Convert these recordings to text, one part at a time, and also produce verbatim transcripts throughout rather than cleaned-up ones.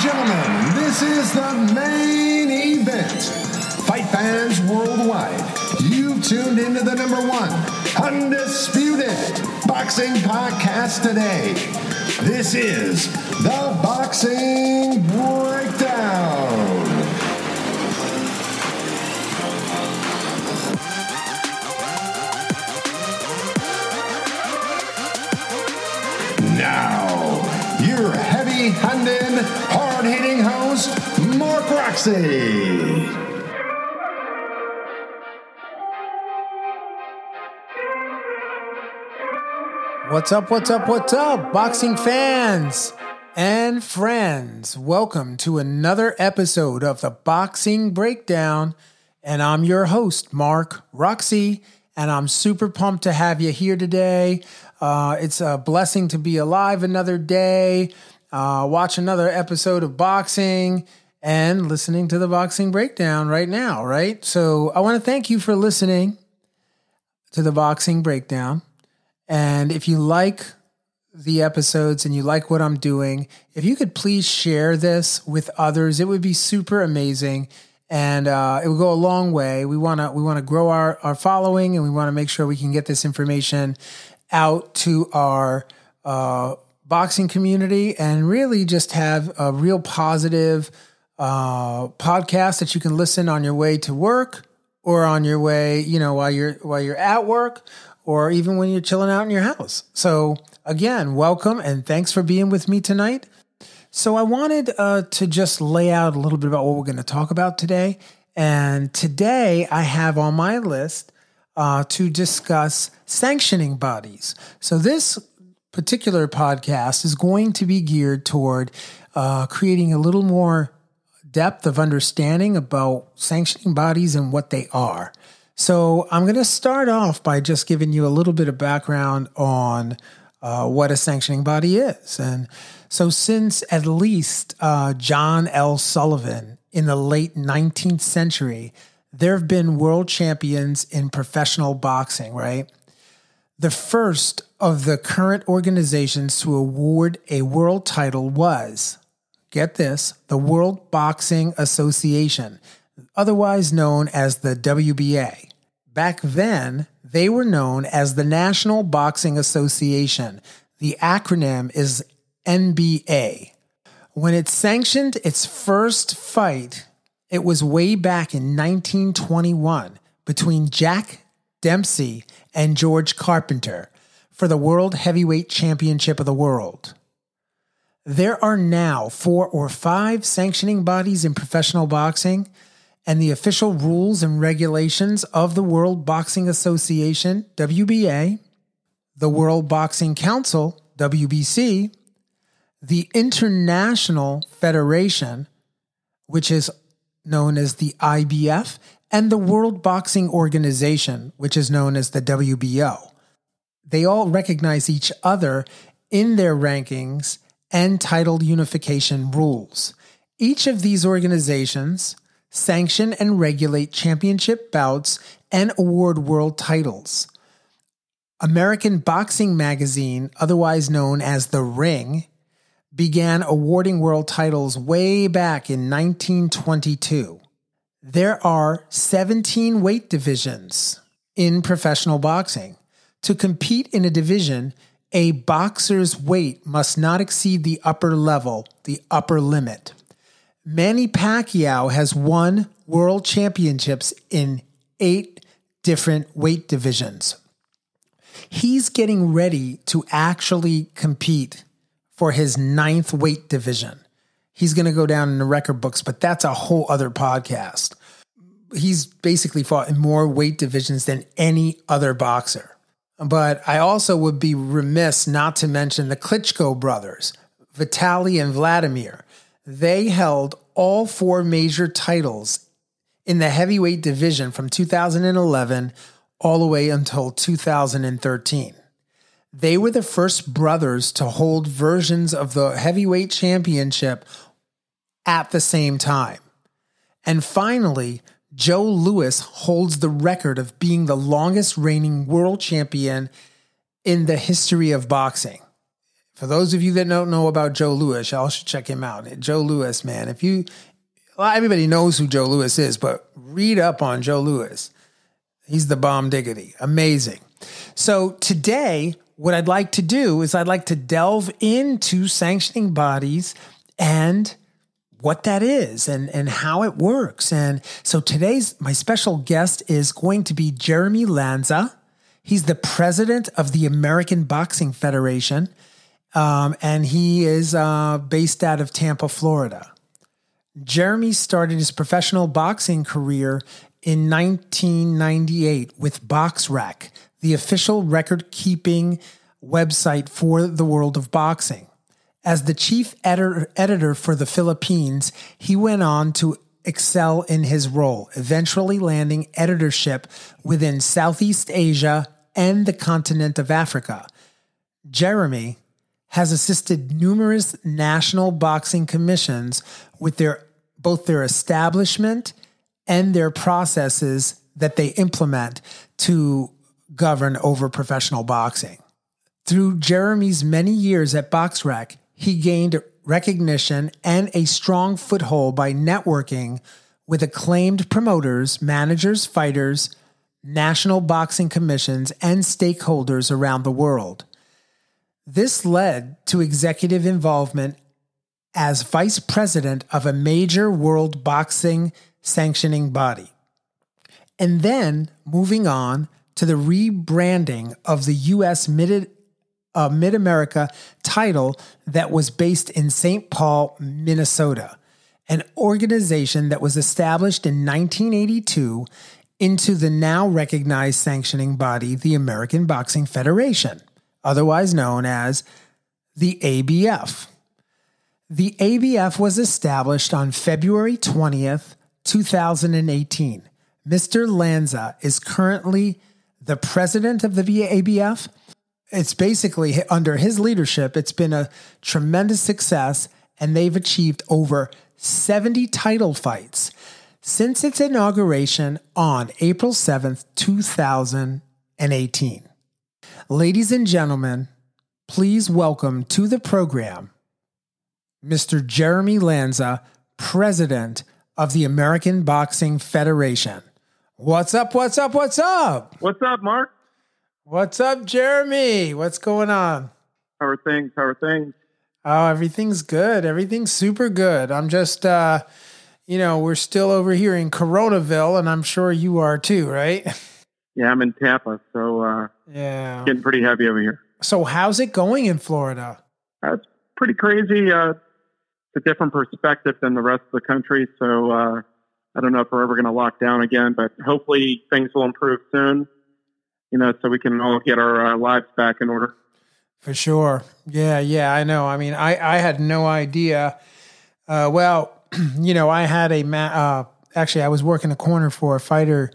gentlemen, this is the main event. Fight fans worldwide, you've tuned into the number one undisputed boxing podcast today. This is the Boxing Breakdown. Now, your heavy-handed, hard-hitting host, Mark Roxy. What's up, what's up, what's up, boxing fans and friends? Welcome to another episode of the Boxing Breakdown, and I'm your host, Mark Roxy, and I'm super pumped to have you here today. Uh, it's a blessing to be alive another day, uh, watch another episode of boxing, and listening to the Boxing Breakdown right now, right? So I want to thank you for listening to the Boxing Breakdown. And if you like the episodes and you like what I'm doing, if you could please share this with others, it would be super amazing. And uh, it will go a long way. We want to we want to grow our, our following, and we want to make sure we can get this information out to our uh, boxing community and really just have a real positive uh, podcast that you can listen on your way to work or on your way, you know, while you're while you're at work, or even when you're chilling out in your house. So again, welcome and thanks for being with me tonight. So I wanted uh, to just lay out a little bit about what we're going to talk about today. And today I have on my list uh, to discuss sanctioning bodies. So this particular podcast is going to be geared toward uh, creating a little more depth of understanding about sanctioning bodies and what they are. So I'm going to start off by just giving you a little bit of background on uh, what a sanctioning body is. And so since at least uh, John L. Sullivan in the late nineteenth century, there have been world champions in professional boxing, right? The first of the current organizations to award a world title was, get this, the World Boxing Association, otherwise known as the W B A. Back then, they were known as the National Boxing Association. The acronym is N B A. When it sanctioned its first fight, it was way back in nineteen twenty-one between Jack Dempsey and George Carpenter for the World Heavyweight Championship of the world. There are now four or five sanctioning bodies in professional boxing, and the official rules and regulations of the World Boxing Association, W B A, the World Boxing Council, W B C, the International Federation, which is known as the I B F, and the World Boxing Organization, which is known as the W B O. They all recognize each other in their rankings and title unification rules. Each of these organizations sanction and regulate championship bouts and award world titles. American Boxing Magazine, otherwise known as The Ring, began awarding world titles way back in nineteen twenty-two. There are seventeen weight divisions in professional boxing. To compete in a division, a boxer's weight must not exceed the upper level, the upper limit. Manny Pacquiao has won world championships in eight different weight divisions. He's getting ready to actually compete for his ninth weight division. He's going to go down in the record books, but that's a whole other podcast. He's basically fought in more weight divisions than any other boxer. But I also would be remiss not to mention the Klitschko brothers, Vitaly and Vladimir. They held all four major titles in the heavyweight division from two thousand eleven all the way until two thousand thirteen. They were the first brothers to hold versions of the heavyweight championship at the same time. And finally, Joe Louis holds the record of being the longest reigning world champion in the history of boxing. For those of you that don't know about Joe Louis, y'all should check him out. Joe Louis, man, if you, well, everybody knows who Joe Louis is, but read up on Joe Louis. He's the bomb diggity. Amazing. So today, what I'd like to do is I'd like to delve into sanctioning bodies and what that is and, and how it works. And so today's, my special guest is going to be Jeremy Lanza. He's the president of the American Boxing Federation, um, and he is uh, based out of Tampa, Florida. Jeremy started his professional boxing career in nineteen ninety-eight with BoxRec, the official record-keeping website for the world of boxing. As the chief editor, editor for the Philippines, he went on to excel in his role, eventually landing editorship within Southeast Asia and the continent of Africa. Jeremy has assisted numerous national boxing commissions with their both their establishment and their processes that they implement to govern over professional boxing. Through Jeremy's many years at BoxRec, he gained recognition and a strong foothold by networking with acclaimed promoters, managers, fighters, national boxing commissions, and stakeholders around the world. This led to executive involvement as vice president of a major world boxing sanctioning body. And then moving on to the rebranding of the U S Mid uh, Mid-America title that was based in Saint Paul, Minnesota, an organization that was established in nineteen eighty-two into the now recognized sanctioning body, the American Boxing Federation, otherwise known as the A B F. The A B F was established on February twentieth, two thousand eighteen. Mister Lanza is currently the president of the A B F. It's basically under his leadership, it's been a tremendous success, and they've achieved over seventy title fights since its inauguration on April seventh, two thousand eighteen. Ladies and gentlemen, please welcome to the program Mister Jeremy Lanza, president of the American Boxing Federation. What's up, what's up, what's up? What's up, Mark? What's up, Jeremy? What's going on? How are things? How are things? Oh, everything's good. Everything's super good. I'm just, uh, you know, we're still over here in Coronaville, and I'm sure you are too, right? Yeah, I'm in Tampa, so uh, yeah, getting pretty heavy over here. So how's it going in Florida? Uh, it's pretty crazy. Uh, it's a different perspective than the rest of the country, so uh, I don't know if we're ever going to lock down again, but hopefully things will improve soon, you know, so we can all get our uh, lives back in order. For sure. Yeah, yeah, I know. I mean, I, I had no idea. Uh, well, you know, I had a, ma- uh, actually, I was working a corner for a fighter,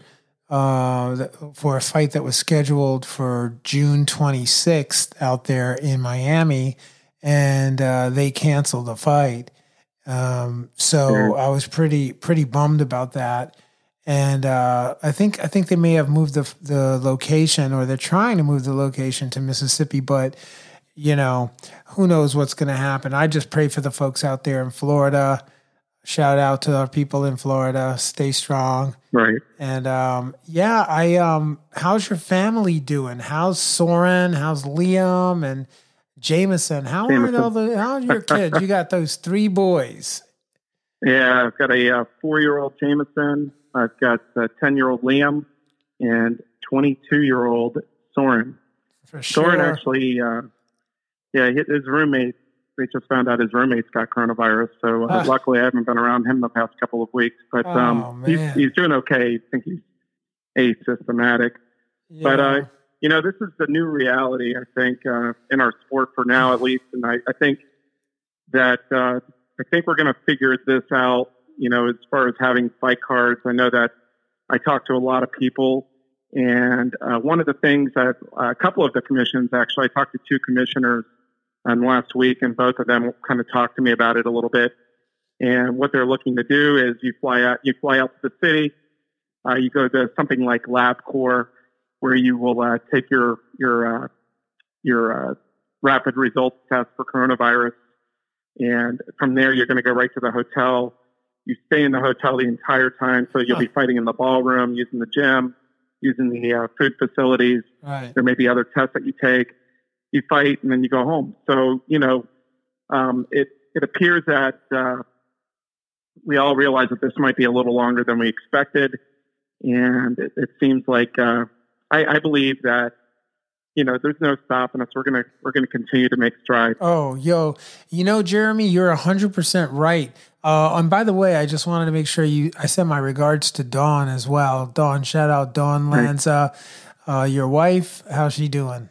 uh, for a fight that was scheduled for June twenty-sixth out there in Miami, and uh, they canceled the fight. Um, so sure. I was pretty, pretty bummed about that. And uh, I think I think they may have moved the the location, or they're trying to move the location to Mississippi. But you know, who knows what's going to happen? I just pray for the folks out there in Florida. Shout out to our people in Florida. Stay strong. Right. And um, yeah, I um, how's your family doing? How's Soren? How's Liam and Jameson? How Jameson. are all the? How's your kids? You got those three boys. Yeah, I've got a uh, four-year-old Jameson. I've got a ten-year-old Liam and twenty-two-year-old Soren. For sure. Soren actually, uh, yeah, his roommate, we just found out his roommate's got coronavirus. So uh, uh, luckily I haven't been around him the past couple of weeks. But oh, um, he's, he's doing okay. I think he's asymptomatic. Yeah. But, uh, you know, this is the new reality, I think, uh, in our sport for now at least. And I, I think that uh, I think we're going to figure this out. You know, as far as having fight cards, I know that I talked to a lot of people, and uh, one of the things that uh, a couple of the commissions, actually, I talked to two commissioners um, last week, and both of them kind of talked to me about it a little bit. And what they're looking to do is you fly out, you fly out to the city, uh, you go to something like LabCorp, where you will uh, take your your uh, your uh, rapid results test for coronavirus. And from there, you're going to go right to the hotel. You stay in the hotel the entire time. So you'll be fighting in the ballroom, using the gym, using the uh, food facilities. Right. There may be other tests that you take. You fight, and then you go home. So, you know, um, it, it appears that uh, we all realize that this might be a little longer than we expected. And it, it seems like uh, I, I believe that, you know, there's no stopping us. We're gonna we're gonna continue to make strides. Oh, yo, you know, Jeremy, you're a hundred percent right. Uh, and by the way, I just wanted to make sure you. I sent my regards to Dawn as well. Dawn, shout out Dawn Lanza, uh, your wife. How's she doing?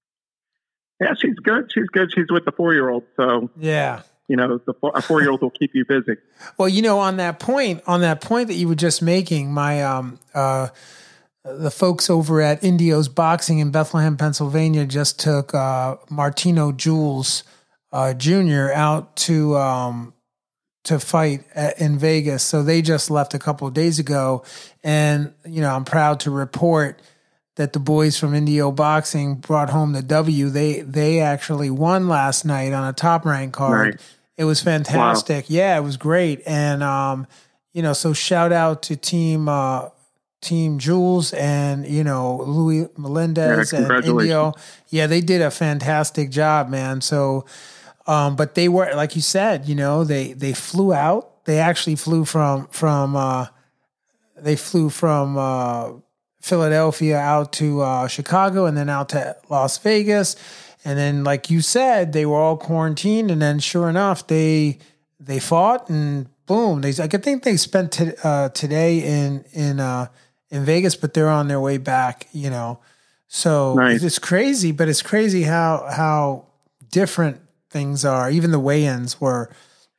Yeah, she's good. She's good. She's with the four year old. So yeah, you know, the four, a four year old will keep you busy. Well, you know, on that point, on that point that you were just making, my um uh. the folks over at Indio's Boxing in Bethlehem, Pennsylvania, just took uh, Martino Jules uh, Junior out to um, to fight at, in Vegas. So they just left a couple of days ago, and you know I'm proud to report that the boys from Indio Boxing brought home the W. They they actually won last night on a top rank card. Right. It was fantastic. Wow. Yeah, it was great, and um, you know, so shout out to team. Uh, Team Jules and, you know, Louis Melendez yeah, and Indio. Yeah, they did a fantastic job, man. So, um, but they were, like you said, you know, they, they flew out. They actually flew from, from, uh, they flew from, uh, Philadelphia out to, uh, Chicago and then out to Las Vegas. And then, like you said, they were all quarantined. And then sure enough, they, they fought and boom. They, I think they spent t- uh, today in, in, uh, in Vegas, but they're on their way back, you know. So nice. It's crazy, but it's crazy how how different things are. Even the weigh-ins were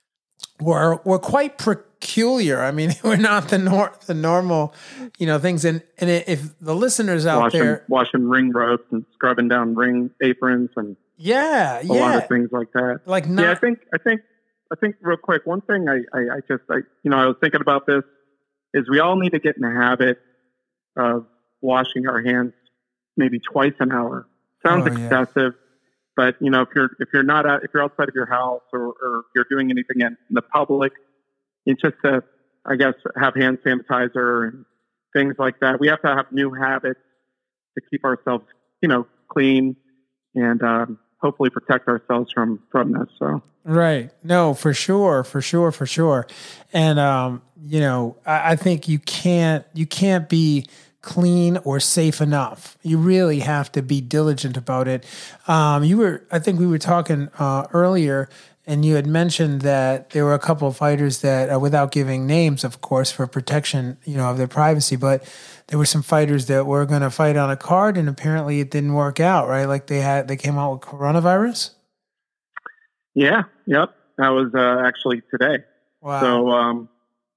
were were quite peculiar. I mean, we're not the nor- the normal, you know, things. And and if the listeners out washing, there washing ring ropes and scrubbing down ring aprons and yeah, a yeah. lot of things like that. Like not- yeah, I think I think I think real quick. One thing I I, I just I you know I was thinking about this is we all need to get in the habit of washing our hands maybe twice an hour. Sounds oh, excessive, yeah. but you know, if you're, if you're not out, if you're outside of your house or, or you're doing anything in the public, it's just to, I guess, have hand sanitizer and things like that. We have to have new habits to keep ourselves, you know, clean and, um, hopefully protect ourselves from, from this. So. Right. No, for sure. For sure. For sure. And, um, you know, I, I think you can't, you can't be clean or safe enough. You really have to be diligent about it. Um, you were, I think we were talking, uh, earlier and you had mentioned that there were a couple of fighters that, uh, without giving names, of course, for protection, you know, of their privacy, but there were some fighters that were going to fight on a card and apparently it didn't work out, right? Like they had, they came out with coronavirus. Yeah. Yep. That was, uh, actually today. Wow. So, um,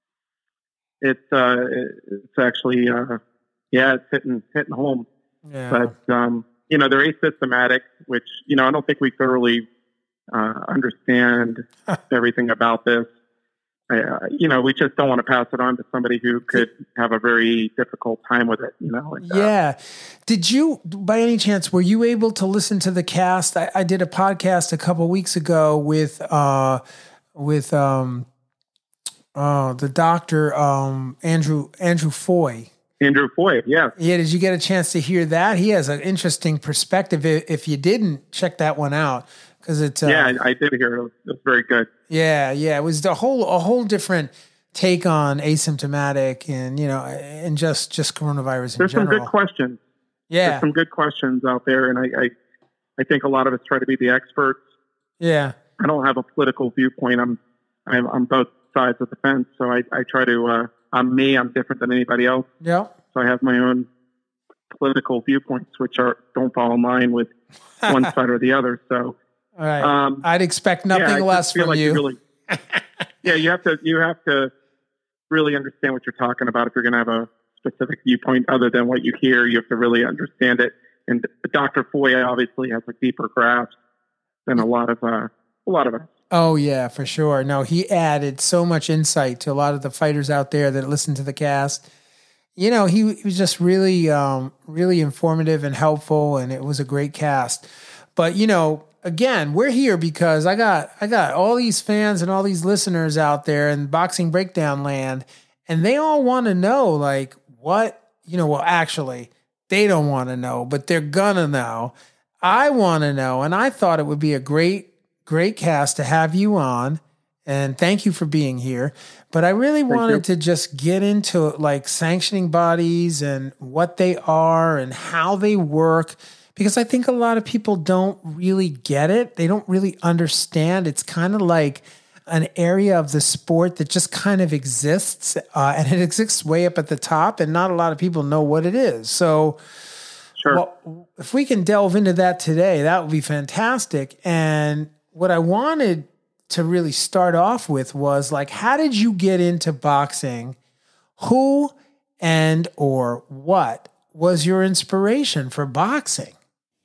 it's, uh, it's actually, uh, yeah, it's hitting, hitting home, yeah. but, um, you know, they're asymptomatic, which, you know, I don't think we thoroughly, uh, understand everything about this. Uh, you know, we just don't want to pass it on to somebody who could have a very difficult time with it, you know? And, yeah. Uh, did you, by any chance, were you able to listen to the cast? I, I did a podcast a couple weeks ago with, uh, with, um, uh, the doctor, um, Andrew, Andrew Foy. Andrew Foy, yeah. Yeah, did you get a chance to hear that? He has an interesting perspective. If you didn't, check that one out. Cause it's, uh, yeah, I, I did hear it. It was, it was very good. Yeah. Yeah. It was the whole, a whole different take on asymptomatic and, you know, and just, just coronavirus in There's general. some good questions. Yeah. There's some good questions out there. And I, I, I think a lot of us try to be the experts. Yeah. I don't have a political viewpoint. I'm, I'm on both sides of the fence. So I, I try to, uh, I'm me, I'm different than anybody else. Yeah. So I have my own political viewpoints, which are, don't fall in line with one side or the other. So, all right. Um, I'd expect nothing yeah, less from like you. you really, yeah, you have to you have to really understand what you're talking about if you're going to have a specific viewpoint other than what you hear. You have to really understand it. And Doctor Foy obviously has a deeper grasp than a lot of uh, a lot of us. Oh yeah, for sure. No, he added so much insight to a lot of the fighters out there that listen to the cast. You know, he, he was just really, um, really informative and helpful, and it was a great cast. But you know. again, we're here because I got I got all these fans and all these listeners out there in Boxing Breakdown land, and they all want to know, like, what, you know, well, actually, they don't want to know, but they're gonna know. I want to know, and I thought it would be a great, great cast to have you on, and thank you for being here. But I really Thank wanted you. to just get into like sanctioning bodies and what they are and how they work, because I think a lot of people don't really get it. They don't really understand. It's kind of like an area of the sport that just kind of exists, uh, and it exists way up at the top, and not a lot of people know what it is. So Sure. well, if we can delve into that today, that would be fantastic. And what I wanted to really start off with was, like, how did you get into boxing? Who and or what was your inspiration for boxing?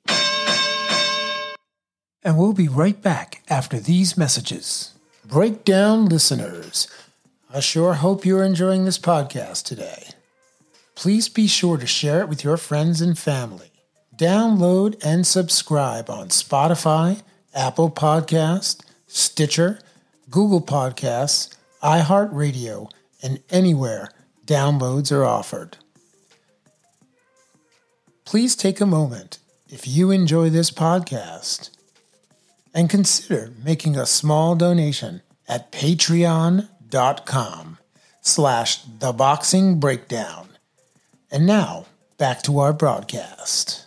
And we'll be right back after these messages. Breakdown listeners, I sure hope you're enjoying this podcast today. Please be sure to share it with your friends and family. Download and subscribe on Spotify, Apple Podcasts, Stitcher, Google Podcasts, iHeartRadio, and anywhere downloads are offered. Please take a moment, if you enjoy this podcast, and consider making a small donation at patreon.com slash the boxing breakdown. And now, back to our broadcast.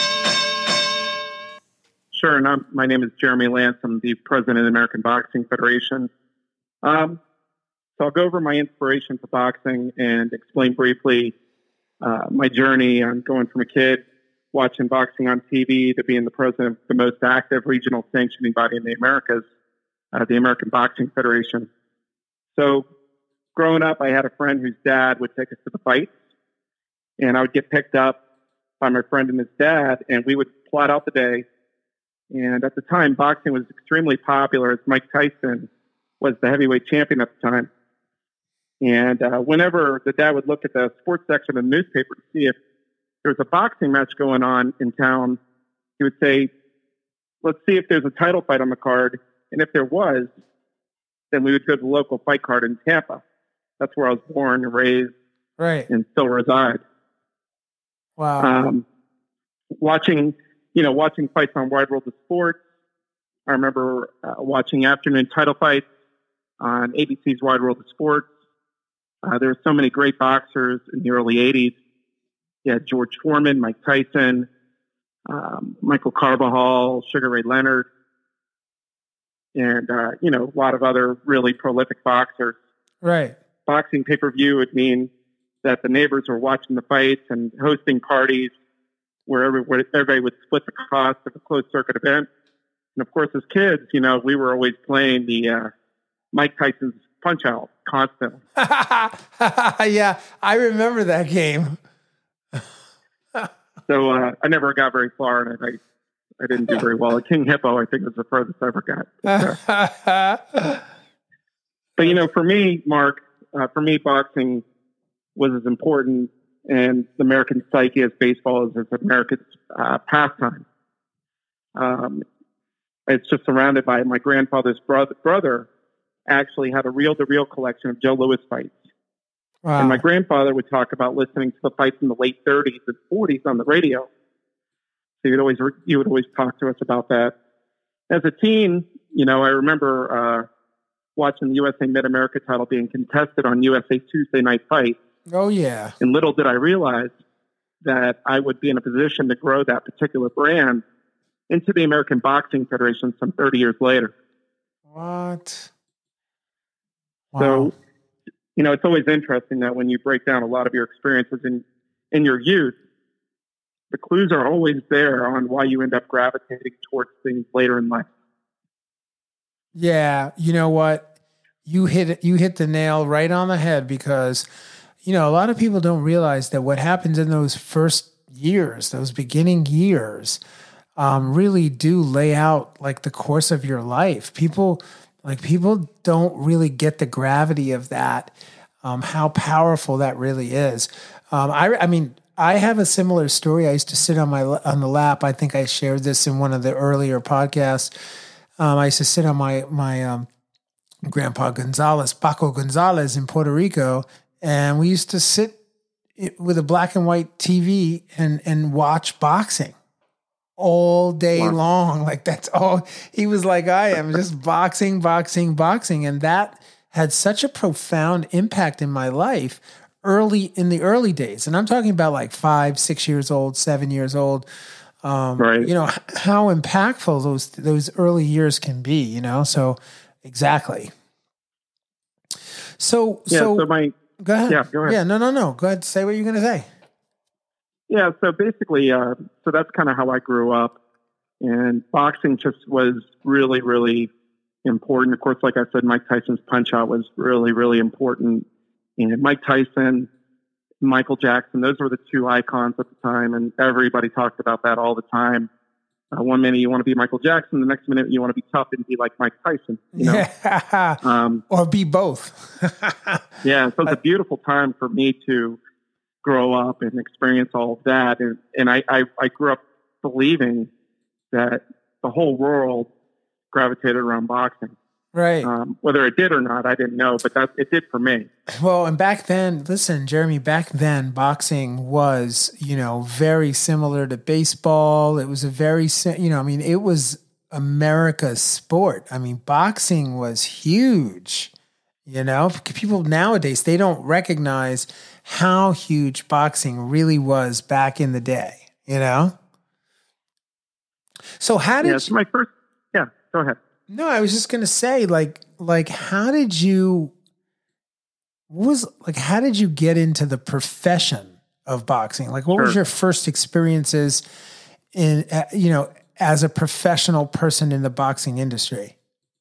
Sure. And I'm, my name is Jeremy Lance. I'm the president of the American Boxing Federation. Um, so I'll go over my inspiration for boxing and explain briefly uh, my journey on going from a kid watching boxing on T V to being the president of the most active regional sanctioning body in the Americas, uh, the American Boxing Federation. So growing up, I had a friend whose dad would take us to the fights, and I would get picked up by my friend and his dad, and we would plot out the day. And at the time, boxing was extremely popular, as Mike Tyson was the heavyweight champion at the time. And uh, whenever the dad would look at the sports section of the newspaper to see if there was a boxing match going on in town, he would say, let's see if there's a title fight on the card. And if there was, then we would go to the local fight card in Tampa. That's where I was born and raised, Right. and still reside. Wow. Um, watching, you know, watching fights on Wide World of Sports. I remember uh, watching afternoon title fights on A B C's Wide World of Sports. Uh, there were so many great boxers in the early eighties. You had George Foreman, Mike Tyson, um, Michael Carbajal, Sugar Ray Leonard, and, uh, you know, a lot of other really prolific boxers. Right. Boxing pay-per-view would mean that the neighbors were watching the fights and hosting parties where everybody, everybody would split the cost of a closed-circuit event. And, of course, as kids, you know, we were always playing the uh, Mike Tyson's Punch-Out constantly. Yeah, I remember that game. So uh, I never got very far, and I, I didn't do very well. At King Hippo, I think, was the furthest I ever got. But, you know, for me, Mark, uh, for me, boxing was as important in the American psyche as baseball is as America's uh, pastime. Um, it's just surrounded by my grandfather's brother, brother actually had a reel-to-reel collection of Joe Louis fights. Wow. And my grandfather would talk about listening to the fights in the late thirties and forties on the radio. So you'd always, you would always talk to us about that. As a teen, you know, I remember uh, watching the U S A Mid-America title being contested on U S A Tuesday Night Fight. Oh, yeah. And little did I realize that I would be in a position to grow that particular brand into the American Boxing Federation some thirty years later. What? Wow. So, you know, it's always interesting that when you break down a lot of your experiences in, in your youth, the clues are always there on why you end up gravitating towards things later in life. Yeah, you know what? You hit you hit the nail right on the head, because, you know, a lot of people don't realize that what happens in those first years, those beginning years, um, really do lay out like the course of your life. People like people don't really get the gravity of that, um, how powerful that really is. Um, I, I mean, I have a similar story. I used to sit on my on the lap. I think I shared this in one of the earlier podcasts. Um, I used to sit on my my um, grandpa Gonzalez, Paco Gonzalez in Puerto Rico, and we used to sit with a black and white T V and and watch boxing all day wow. long. Like that's all he was like. I am just boxing, boxing, boxing, and that had such a profound impact in my life early in the early days. And I'm talking about like five, six years old, seven years old. Um, right. You know, how impactful those, those early years can be, you know? So exactly. So, yeah, so, so my, go ahead. Yeah, go ahead. Yeah, no, no, no. Go ahead. Say what you're going to say. Yeah. So basically, uh, so that's kind of how I grew up, and boxing just was really, really important. Of course, like I said, Mike Tyson's Punch Out was really, really important. And Mike Tyson, Michael Jackson, those were the two icons at the time. And everybody talked about that all the time. Uh, one minute you want to be Michael Jackson, the next minute you want to be tough and be like Mike Tyson. You know? Yeah. Um, or be both. Yeah. So it's a beautiful time for me to grow up and experience all of that. And, and I, I, I grew up believing that the whole world gravitated around boxing. Right. Um, whether it did or not, I didn't know, but that it did for me. Well, and back then, listen, Jeremy, back then, boxing was, you know, very similar to baseball. It was a very, you know, I mean, it was America's sport. I mean, boxing was huge. You know, people nowadays, they don't recognize how huge boxing really was back in the day, you know? So how did yeah, it's my first, yeah, go ahead. No, I was just going to say, like, like, how did you, what was, like, how did you get into the profession of boxing? Like, what sure. was your first experiences in, uh, you know, as a professional person in the boxing industry?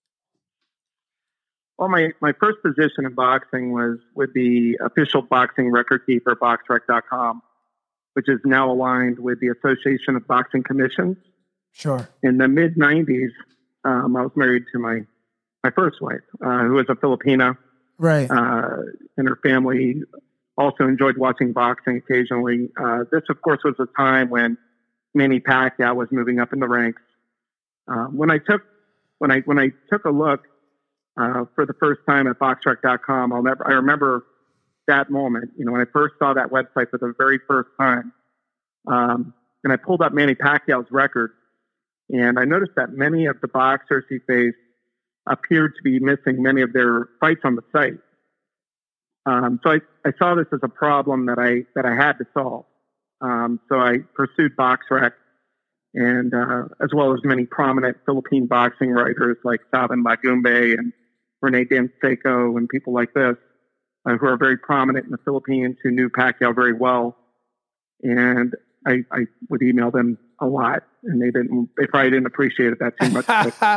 Well, my, my first position in boxing was with the official boxing record keeper, box rec dot com, which is now aligned with the Association of Boxing Commissions. Sure. In the mid nineties, Um, I was married to my, my first wife, uh, who was a Filipina. Right. Uh, and her family also enjoyed watching boxing occasionally. Uh, this, of course, was a time when Manny Pacquiao was moving up in the ranks. Uh, when I took, when I, when I took a look, uh, for the first time at box rec dot com, I'll never, I remember that moment, you know, when I first saw that website for the very first time. Um, and I pulled up Manny Pacquiao's record. And I noticed that many of the boxers he faced appeared to be missing many of their fights on the site. Um, so I, I saw this as a problem that I that I had to solve. Um, so I pursued BoxRec, and uh, as well as many prominent Philippine boxing writers like Sabin Lagumbe and Rene Danseco and people like this, uh, who are very prominent in the Philippines, who knew Pacquiao very well. And I, I would email them a lot, and they didn't, they probably didn't appreciate it that too much.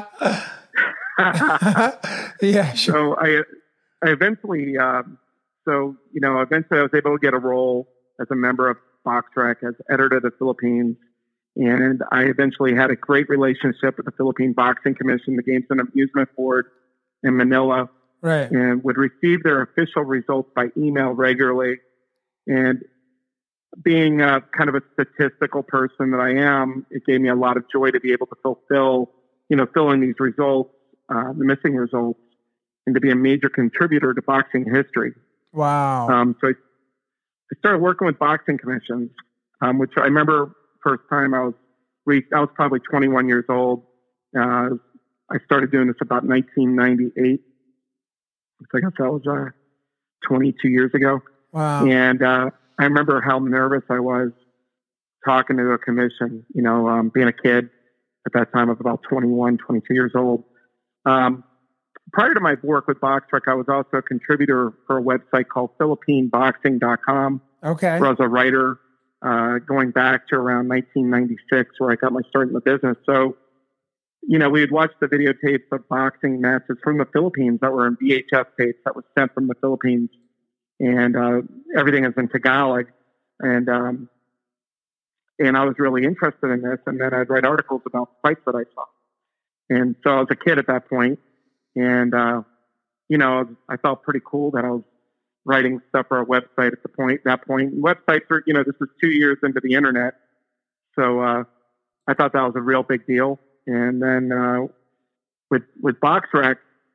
Yeah, sure. So I, I eventually, um, so, you know, eventually I was able to get a role as a member of BoxRec, as editor of the Philippines. And I eventually had a great relationship with the Philippine Boxing Commission, the Games and Amusement Board in Manila. Right. And would receive their official results by email regularly. And being a, kind of a statistical person that I am, it gave me a lot of joy to be able to fulfill, you know, fill in these results, uh, the missing results, and to be a major contributor to boxing history. Wow. Um, so I, I started working with boxing commissions, um, which I remember first time I was reached, I was probably twenty-one years old. Uh, I started doing this about nineteen ninety-eight. I guess that was uh, twenty-two years ago. Wow. And uh, I remember how nervous I was talking to a commission, you know, um, being a kid at that time of about twenty-one, twenty-two years old. Um, prior to my work with BoxRec, I was also a contributor for a website called Philippine Boxing dot com. Okay. Where I was a writer uh, going back to around nineteen ninety-six, where I got my start in the business. So, you know, we would watch the videotapes of boxing matches from the Philippines that were in V H S tapes that was sent from the Philippines. And uh, everything is in Tagalog. And um, and I was really interested in this. And then I'd write articles about fights that I saw. And so I was a kid at that point. And, uh, you know, I felt pretty cool that I was writing stuff for a website at the point, that point. Websites are, you know, this was two years into the internet. So uh, I thought that was a real big deal. And then uh, with, with BoxRec,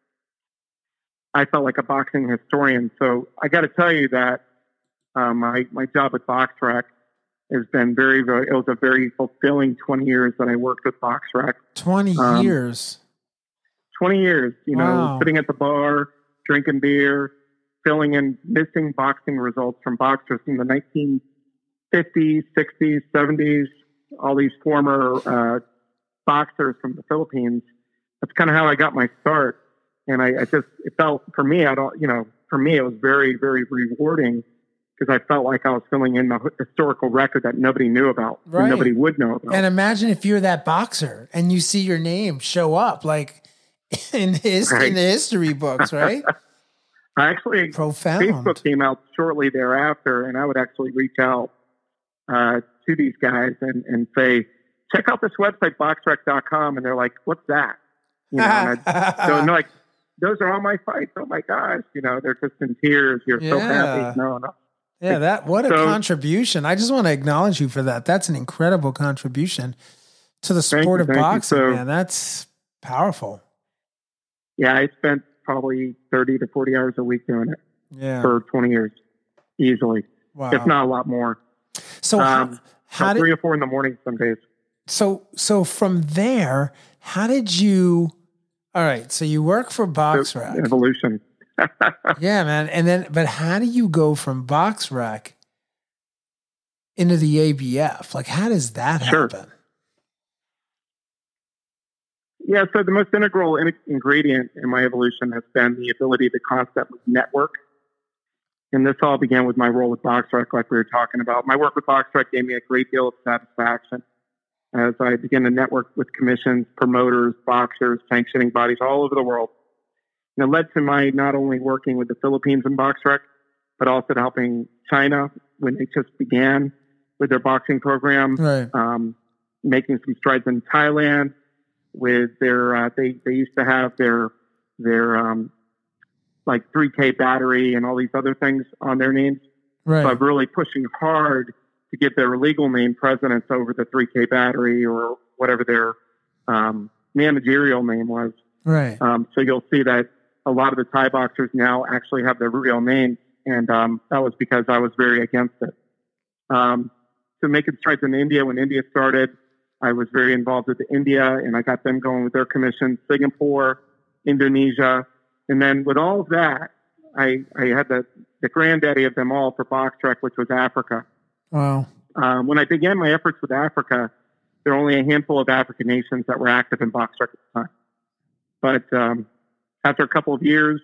I felt like a boxing historian. So I got to tell you that um, my, my job at BoxRec has been very, very, it was a very fulfilling twenty years that I worked with BoxRec. twenty um, years. twenty years, you know, Wow. sitting at the bar, drinking beer, filling in missing boxing results from boxers from the nineteen fifties, sixties, seventies, all these former uh, boxers from the Philippines. That's kind of how I got my start. And I, I just, it felt, for me, I don't, you know, for me, it was very, very rewarding because I felt like I was filling in the historical record that nobody knew about, Right. and nobody would know about. And imagine if you're that boxer and you see your name show up like in his Right. in the history books, right? I actually, Profound. Facebook came out shortly thereafter, and I would actually reach out uh, to these guys and, and say, check out this website, boxrec dot com. And they're like, what's that? You know, and I go, no, like, those are all my fights. Oh my gosh. You know, they're just in tears. You're so Yeah. happy. No, no. Yeah, that what a So- contribution. I just want to acknowledge you for that. That's an incredible contribution to the Thank sport you, of thank you. boxing, So- man. That's powerful. Yeah, I spent probably thirty to forty hours a week doing it Yeah. for twenty years, easily, Wow. if not a lot more. So Um, how, how Till three did or four in the morning some days. so so from there, how did you all right, so you work for So, BoxRec. evolution. Yeah, man. And then but how do you go from BoxRec into the A B F? Like how does that Sure. happen? Yeah, so the most integral in- ingredient in my evolution has been the ability to constantly network. And this all began with my role with BoxRec, like we were talking about. My work with BoxRec gave me a great deal of satisfaction as I began to network with commissions, promoters, boxers, sanctioning bodies all over the world. And it led to my not only working with the Philippines and BoxRec, but also to helping China when they just began with their boxing program, Right. um, making some strides in Thailand with their, uh, they, they used to have their, their, um, like three K battery and all these other things on their names. Right. So I'm really pushing hard to get their legal name precedence over the three K battery or whatever their, um, managerial name was. Right. Um, so you'll see that a lot of the Thai boxers now actually have their real names. And, um, that was because I was very against it. Um, so making strides in India, when India started, I was very involved with India, and I got them going with their commission, Singapore, Indonesia. And then with all of that, I, I had the, the granddaddy of them all for BoxRec, which was Africa. Wow. Um, when I began my efforts with Africa, there were only a handful of African nations that were active in BoxRec at the time. But um, after a couple of years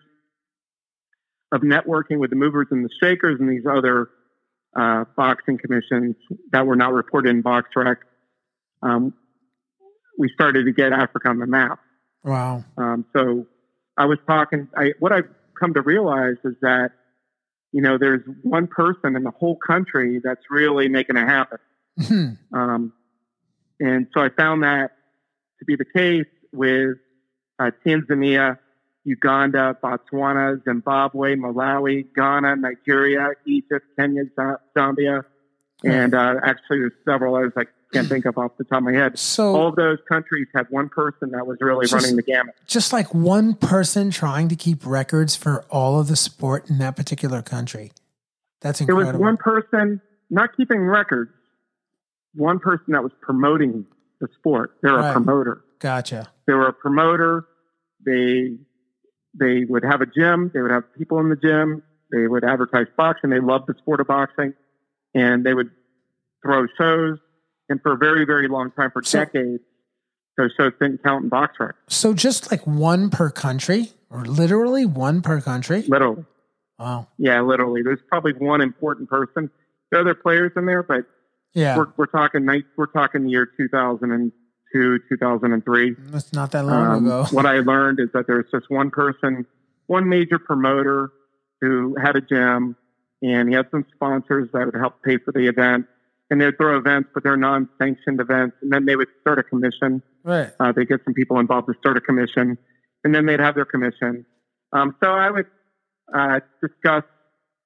of networking with the movers and the shakers and these other uh, boxing commissions that were not reported in BoxRec, um, we started to get Africa on the map. Wow. Um, so I was talking, I, what I've come to realize is that, you know, there's one person in the whole country that's really making it happen. um, and so I found that to be the case with uh, Tanzania, Uganda, Botswana, Zimbabwe, Malawi, Ghana, Nigeria, Egypt, Kenya, Zambia, and uh, actually there's several others I can't think of off the top of my head. So all of those countries had one person that was really Just- running the gamut. just like one person trying to keep records for all of the sport in that particular country. That's There incredible. was one person not keeping records, one person that was promoting the sport. They're Right. a promoter. Gotcha. They were a promoter. They they would have a gym. They would have people in the gym. They would advertise boxing. They loved the sport of boxing, and they would throw shows. And for a very, very long time, for So- decades, those shows didn't count in BoxRec. So just like one per country, or literally one per country? Literally, Wow. yeah, literally. There's probably one important person. There are other players in there, but Yeah. we're we're talking night. We're talking the year two thousand two, two thousand three. That's not that long Um, ago. what I learned is that there's just one person, one major promoter who had a gym, and he had some sponsors that would help pay for the event. And they'd throw events, but they're non-sanctioned events. And then they would start a commission. Right. Uh, they'd get some people involved to start a commission. And then they'd have their commission. Um, so I would uh, discuss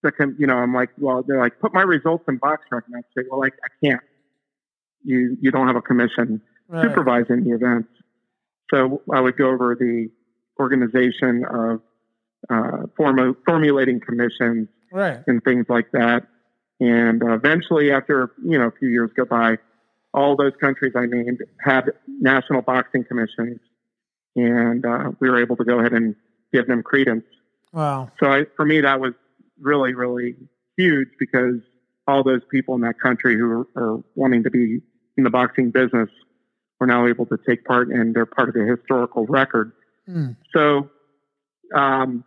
the, you know, I'm like, well, they're like, put my results in BoxRec. And I say, well, like, I can't. You, you don't have a commission right. supervising the events. So I would go over the organization of uh, form- formulating commissions right. and things like that. And uh, eventually, after, you know, a few years go by, all those countries I named had national boxing commissions. And uh, we were able to go ahead and give them credence. Wow. So I, for me, that was really, really huge because all those people in that country who are, are wanting to be in the boxing business were now able to take part, and they're part of the historical record. Mm. So um,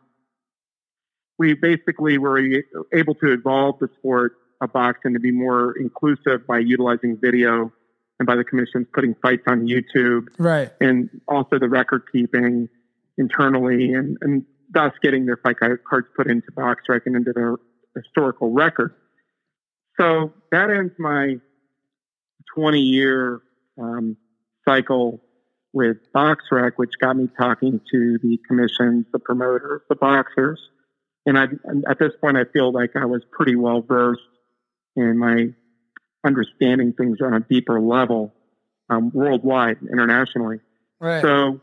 we basically were able to evolve the sport of boxing to be more inclusive by utilizing video and by the commissions putting fights on YouTube. Right. And also the record keeping internally, and, and thus getting their fight cards put into BoxRec and into their historical record. So that ends my twenty-year um, cycle with BoxRec, which got me talking to the commissions, the promoters, the boxers. And I, at this point, I feel like I was pretty well versed in my understanding things on a deeper level, um, worldwide, internationally. Right. So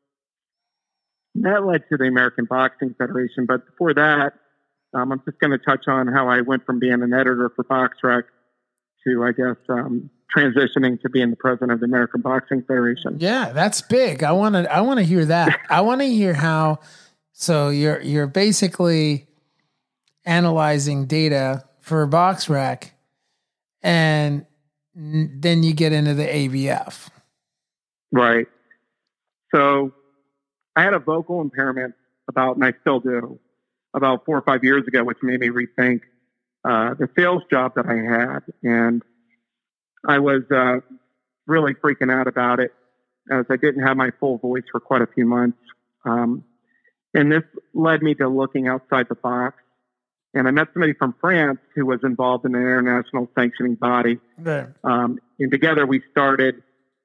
that led to the American Boxing Federation. But before that, um, I'm just going to touch on how I went from being an editor for BoxRec to, I guess, um, transitioning to being the president of the American Boxing Federation. Yeah, that's big. I want to. I want to hear that. I want to hear how. So you're you're basically analyzing data for BoxRec, and then you get into the A B F. Right. So I had a vocal impairment about, and I still do, about four or five years ago, which made me rethink uh, the sales job that I had. And I was uh, really freaking out about it, as I didn't have my full voice for quite a few months. Um, and this led me to looking outside the box. And I met somebody from France who was involved in an international sanctioning body. Right. Um, and together we started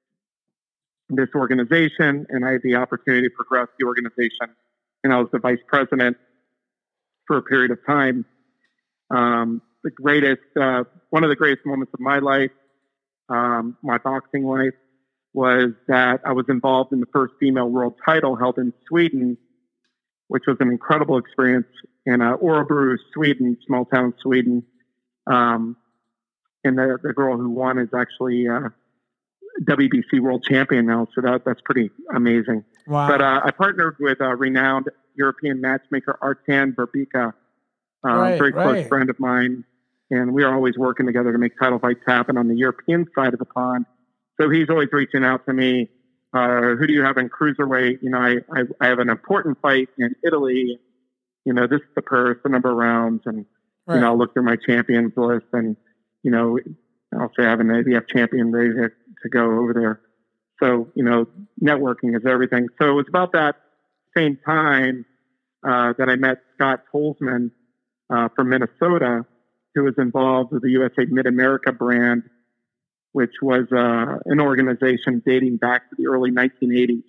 this organization, and I had the opportunity to progress the organization. And I was the vice president for a period of time. Um, the greatest, uh, one of the greatest moments of my life, um, my boxing life, was that I was involved in the first female world title held in Sweden, which was an incredible experience in uh, Örebro, Sweden, small town Sweden. Um, and the, the girl who won is actually uh, W B C world champion now, so that that's pretty amazing. Wow. But uh, I partnered with a renowned European matchmaker, Artan Verbica, a right, very close right. friend of mine, and we are always working together to make title fights happen on the European side of the pond. So he's always reaching out to me. Uh, who do you have in cruiserweight? You know, I, I, I have an important fight in Italy. You know, this is the purse, the number of rounds, and right. you know, I'll look through my champions list, and you know, I'll say I have an A B F champion ready to, to go over there. So you know, networking is everything. So it was about that same time uh, that I met Scott Tolzman uh, from Minnesota, who was involved with the U S A Mid America brand, which was uh, an organization dating back to the early nineteen eighties.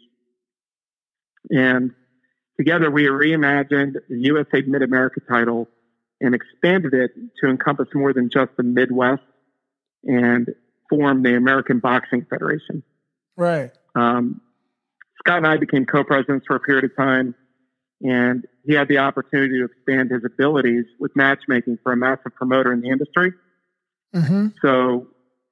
And together we reimagined the U S A Mid-America title and expanded it to encompass more than just the Midwest and formed the American Boxing Federation. Right. Um, Scott and I became co-presidents for a period of time, and he had the opportunity to expand his abilities with matchmaking for a massive promoter in the industry. Mm-hmm. So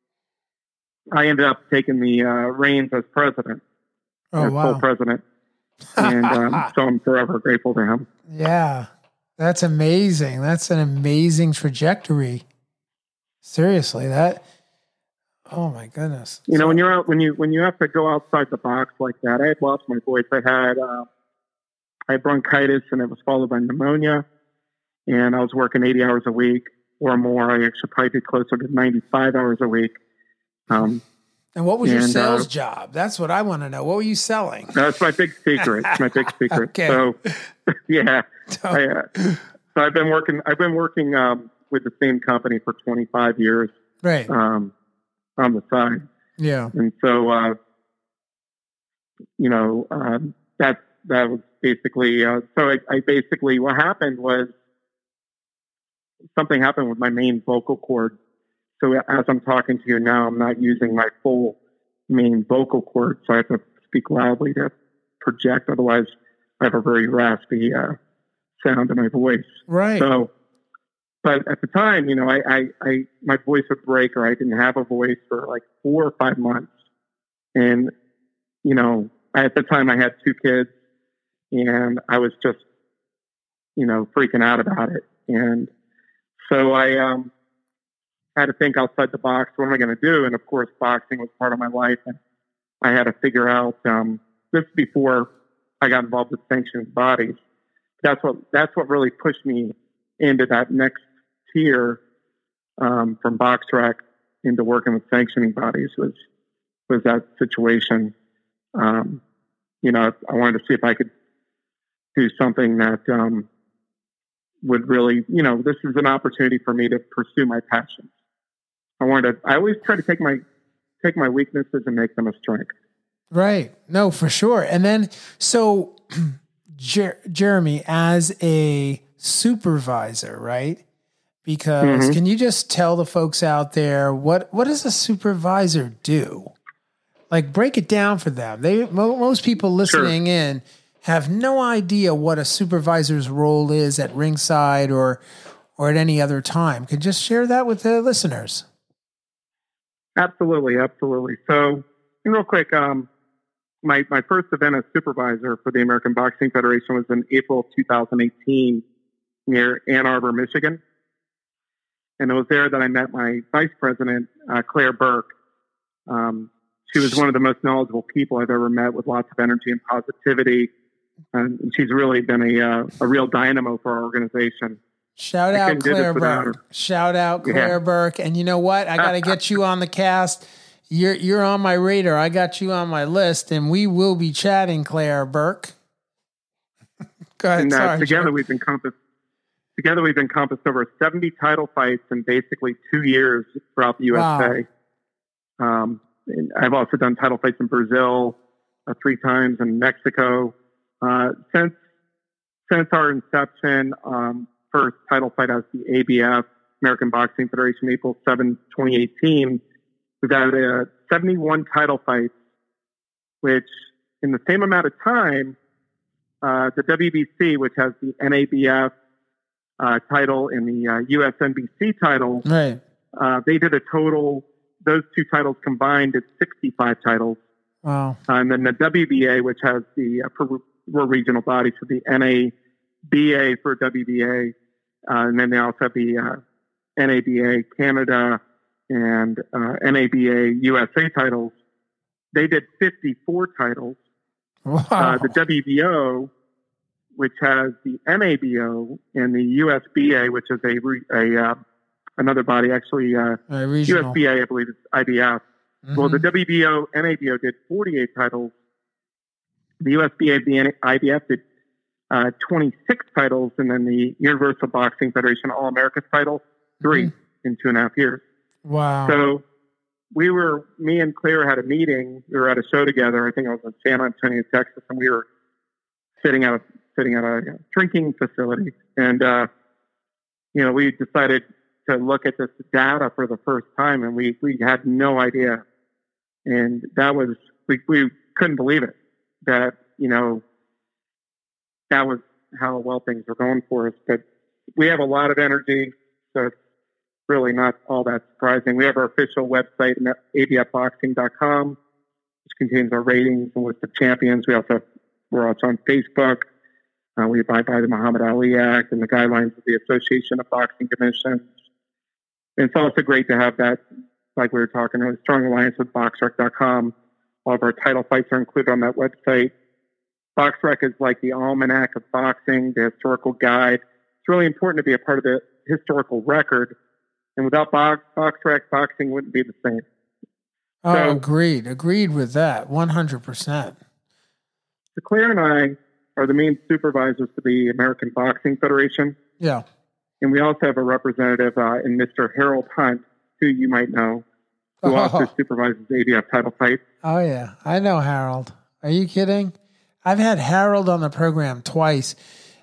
I ended up taking the uh, reins as president, Oh, as wow. full president. And um, so I'm forever grateful to him. Yeah, that's amazing. That's an amazing trajectory. Seriously, that. Oh my goodness. You know, So- when you're out, when you when you have to go outside the box like that, I had lost my voice. I had uh, I had bronchitis, and it was followed by pneumonia. And I was working eighty hours a week or more. I actually probably did closer to ninety-five hours a week. Um, And what was your And, sales uh, job? That's what I want to know. What were you selling? That's my big secret. It's my big secret. Okay. So, yeah. I, uh, so I've been working. I've been working um, with the same company for twenty-five years Right. um, on the side, Yeah. and so uh, you know um, that that was basically. Uh, so I, I basically what happened was something happened with my main vocal cord. So as I'm talking to you now, I'm not using my full main vocal cord, so I have to speak loudly to project. Otherwise, I have a very raspy uh, sound in my voice. Right. So, but at the time, you know, I, I, I, my voice would break, or I didn't have a voice for like four or five months. And, you know, at the time I had two kids, and I was just, you know, freaking out about it. And so I, um, had to think outside the box. What am I going to do? And of course, boxing was part of my life, and I had to figure out, um, this before I got involved with sanctioned bodies. That's what, that's what really pushed me into that next tier, um, from BoxRec into working with sanctioning bodies was, was that situation. Um, you know, I wanted to see if I could do something that, um, would really, you know, this is an opportunity for me to pursue my passions. I wanted to, I always try to take my, take my weaknesses and make them a strength. Right. No, for sure. And then, so Jer- Jeremy, as a supervisor, right? Because mm-hmm. can you just tell the folks out there, what, what does a supervisor do? Like, break it down for them. They, mo- most people listening sure. in have no idea what a supervisor's role is at ringside or, or at any other time. Could you just share that with the listeners? Absolutely, absolutely. So, real quick, um, my my first event as supervisor for the American Boxing Federation was in April of two thousand eighteen near Ann Arbor, Michigan. And it was there that I met my vice president, uh, Claire Burke. Um, she was one of the most knowledgeable people I've ever met, with lots of energy and positivity. And she's really been a uh, a real dynamo for our organization. Shout out Claire Burke. Shout out Claire yeah. Burke. And you know what? I got to get you on the cast. You're you're on my radar. I got you on my list, and we will be chatting, Claire Burke. Go ahead. And uh, Sorry, together Jeremy. we've encompassed together we've encompassed over seventy title fights in basically two years throughout the U S A. Wow. Um, and I've also done title fights in Brazil uh, three times, and Mexico. Uh, since since our inception. Um, First title fight as the A B F, American Boxing Federation, April seventh, twenty eighteen. We've had uh, seventy-one title fights, which in the same amount of time, uh, the W B C, which has the N A B F uh, title and the uh, U S N B C title, right? Uh, they did a total, those two titles combined, did sixty-five titles. Wow. Uh, and then the W B A, which has the uh, per, per regional bodies, so the N A B A for W B A. Uh, and then they also have the uh, N A B A Canada and uh, N A B A U S A titles. They did fifty-four titles. Wow. Uh, the W B O, which has the N A B O and the U S B A, which is a, re- a uh, another body, actually uh, U S B A, I believe it's I B F. Mm-hmm. Well, the W B O, N A B O did forty-eight titles. The U S B A, the I B F did Uh, twenty-six titles, and then the Universal Boxing Federation All-America title, three mm-hmm. in two and a half years. Wow. So we were, me and Claire had a meeting. We were at a show together. I think I was in San Antonio, Texas, and we were sitting at a, sitting at a you know, drinking facility. And, uh, you know, we decided to look at this data for the first time, and we, we had no idea. And that was, we, we couldn't believe it, that, you know, that was how well things were going for us. But we have a lot of energy, so it's really not all that surprising. We have our official website, A B F boxing dot com, which contains our ratings and list of champions. We also, we're also on Facebook. Uh, we abide by the Muhammad Ali Act and the guidelines of the Association of Boxing Commissions. And it's also great to have that, like we were talking, a strong alliance with BoxRec dot com. All of our title fights are included on that website. BoxRec is like the almanac of boxing, the historical guide. It's really important to be a part of the historical record. And without Box, BoxRec, boxing wouldn't be the same. Oh, so, agreed. Agreed with that. one hundred percent. So Claire and I are the main supervisors for the American Boxing Federation. Yeah. And we also have a representative uh, in Mister Harold Hunt, who you might know, who oh. also supervises A B F title fights. Oh, yeah. I know Harold. Are you kidding? I've had Harold on the program twice.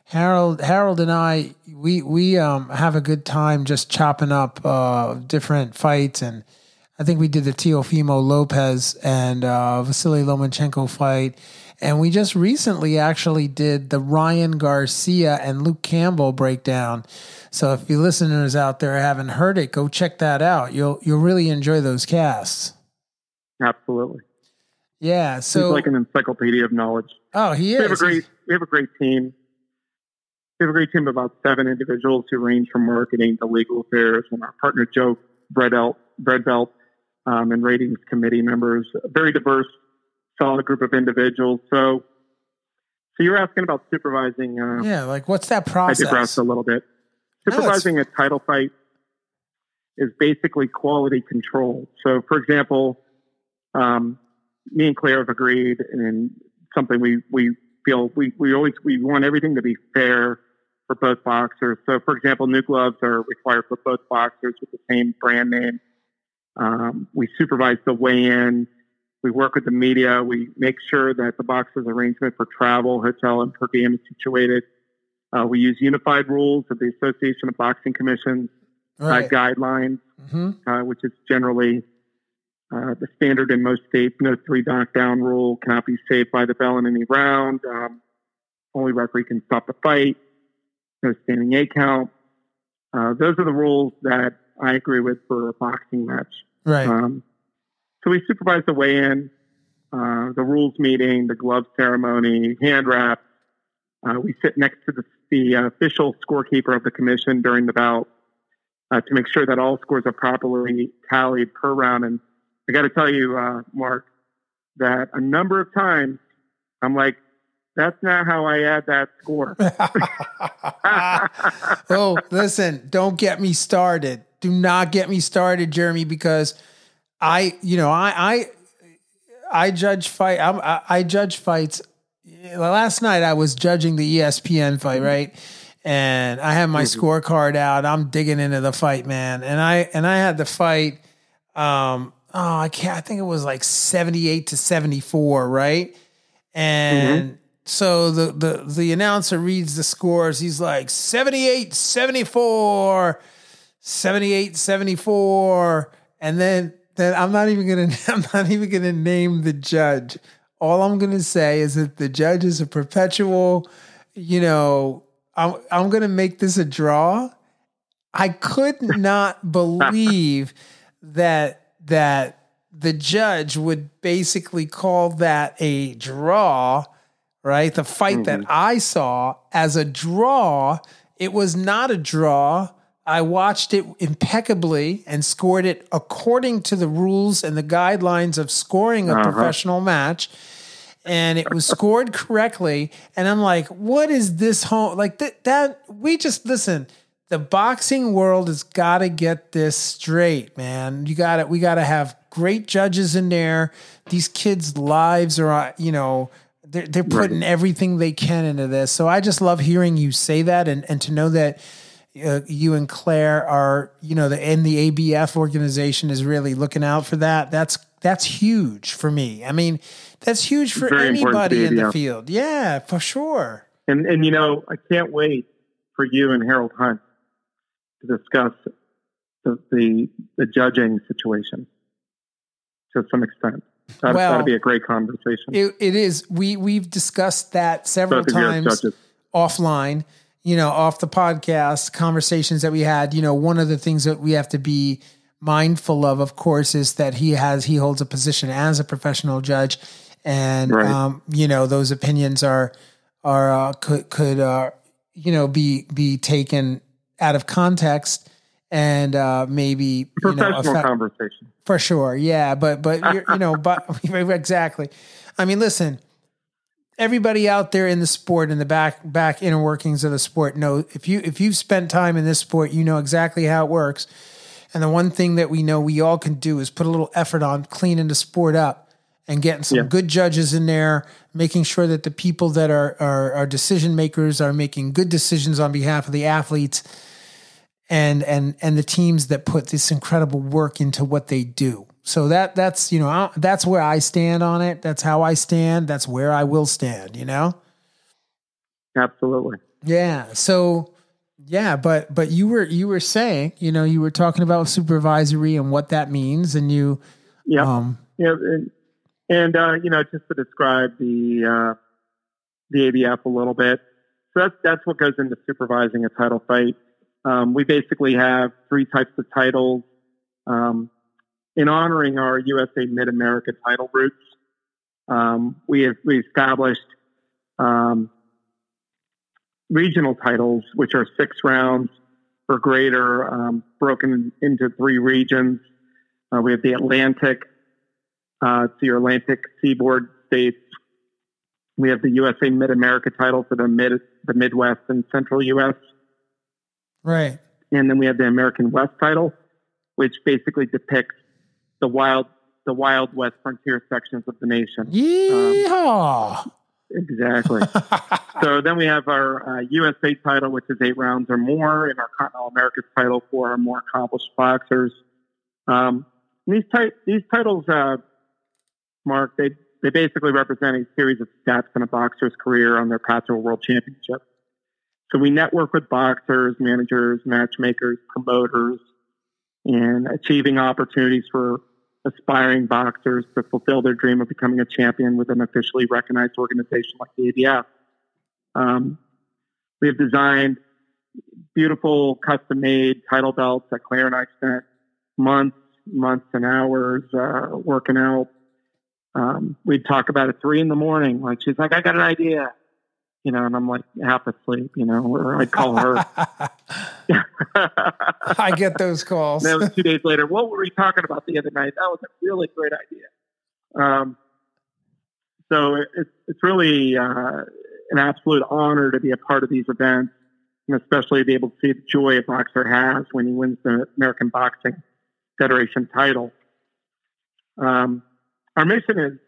Harold, Harold and I, we we um, have a good time just chopping up uh, different fights, and I think we did the Teofimo Lopez and uh, Vasily Lomachenko fight, and we just recently actually did the Ryan Garcia and Luke Campbell breakdown. So if you listeners out there haven't heard it, go check that out. You'll you'll really enjoy those casts. Absolutely. Yeah. So he's like an encyclopedia of knowledge. Oh, he is. We have a great we have a great team. We have a great team of about seven individuals who range from marketing to legal affairs, and our partner Joe Bredelt, Bredbelt, um, and ratings committee members. A very diverse, solid group of individuals. So, so you're asking about supervising? Uh, yeah, like what's that process? I digress a little bit. Supervising no, a title fight is basically quality control. So, for example, um, me and Claire have agreed, and something we we feel we we always we want everything to be fair for both boxers. So, for example, new gloves are required for both boxers with the same brand name. Um, we supervise the weigh-in. We work with the media. We make sure that the boxer's arrangement for travel, hotel, and per diem is situated. Uh, we use unified rules of the Association of Boxing Commissions right. uh, guidelines, mm-hmm. uh, which is generally uh, the standard in most states. No three knockdown rule, cannot be saved by the bell in any round. Um, only referee can stop the fight. No standing eight count. Uh, those are the rules that I agree with for a boxing match. Right. Um, so we supervise the weigh-in, uh, the rules meeting, the glove ceremony, hand wrap. Uh, we sit next to the, the uh, official scorekeeper of the commission during the bout uh, to make sure that all scores are properly tallied per round. And I got to tell you, uh, Mark, that a number of times I'm like, that's not how I add that score. Oh, listen, don't get me started. Do not get me started, Jeremy, because I, you know, I, I, I judge fight. I'm, I, I judge fights. Last night I was judging the E S P N fight, right? And I had my mm-hmm. scorecard out. I'm digging into the fight, man. And I, and I had the fight. Um, oh, I can't, I think it was like seventy-eight to seventy-four. Right. And, mm-hmm. So the, the, the announcer reads the scores. He's like seventy-eight, seventy-four, seventy-eight, seventy-four. And then, then I'm not even going to, I'm not even going to name the judge. All I'm going to say is that the judge is a perpetual, you know, I'm, I'm going to make this a draw. I could not believe that, that the judge would basically call that a draw. Right? The fight mm-hmm. that I saw as a draw, it was not a draw. I watched it impeccably and scored it according to the rules and the guidelines of scoring a uh-huh. professional match. And it was scored correctly. And I'm like, what is this home? Like th- that, we just, listen, the boxing world has got to get this straight, man. You got to, we got to have great judges in there. These kids' lives are, you know, They're, they're putting right. everything they can into this. So I just love hearing you say that, and, and to know that uh, you and Claire are, you know, the, and the A B F organization is really looking out for that. That's, that's huge for me. I mean, that's huge for Very anybody in the field. Yeah, for sure. And, and, you know, I can't wait for you and Harold Hunt to discuss the, the, the judging situation to some extent. That'd, well, that'd be a great conversation. It, it is. We, we've discussed that several times offline, you know, off the podcast, conversations that we had. You know, one of the things that we have to be mindful of, of course, is that he has, he holds a position as a professional judge. And, right. um, you know, those opinions are, are, uh, could, could, uh, you know, be, be taken out of context. And uh, maybe professional you know, effect, conversation for sure, yeah. But but you're, you know, but exactly. I mean, listen, everybody out there in the sport, in the back back inner workings of the sport, know if you if you've spent time in this sport, you know exactly how it works. And the one thing that we know we all can do is put a little effort on cleaning the sport up and getting some yeah. good judges in there, making sure that the people that are, are are decision makers are making good decisions on behalf of the athletes. And, and, and the teams that put this incredible work into what they do. So that, that's, you know, that's where I stand on it. That's how I stand. That's where I will stand, you know? Absolutely. Yeah. So, yeah, but but you were you were saying, you know, you were talking about supervisory and what that means, and you, yeah, um, yeah, and, and uh, you know, just to describe the uh, the A B F a little bit. So that's that's what goes into supervising a title fight. Um, we basically have three types of titles. Um, in honoring our U S A Mid America title roots, um, we have we established um, regional titles, which are six rounds or greater, um, broken into three regions. Uh, we have the Atlantic, uh, it's your Atlantic seaboard states. We have the U S A Mid America title for the mid, the Midwest and Central U S. Right. And then we have the American West title, which basically depicts the wild, the wild West frontier sections of the nation. Yeehaw! Um, exactly. So then we have our uh, U S A title, which is eight rounds or more, and our Continental Americas title for our more accomplished boxers. Um, these, ti- these titles, uh, Mark, they they basically represent a series of steps in a boxer's career on their path to a world championship. So we network with boxers, managers, matchmakers, promoters, and achieving opportunities for aspiring boxers to fulfill their dream of becoming a champion with an officially recognized organization like the A B F. Um, we have designed beautiful custom-made title belts that Claire and I spent months, months and hours uh, working out. Um, we'd talk about it three in the morning. Like, she's like, I got an idea. You know, and I'm like half asleep, you know, or I'd call her. I get those calls. And then two days later, what were we talking about the other night? That was a really great idea. Um, so it's, it's really uh, an absolute honor to be a part of these events, and especially to be able to see the joy a boxer has when he wins the American Boxing Federation title. Um, our mission is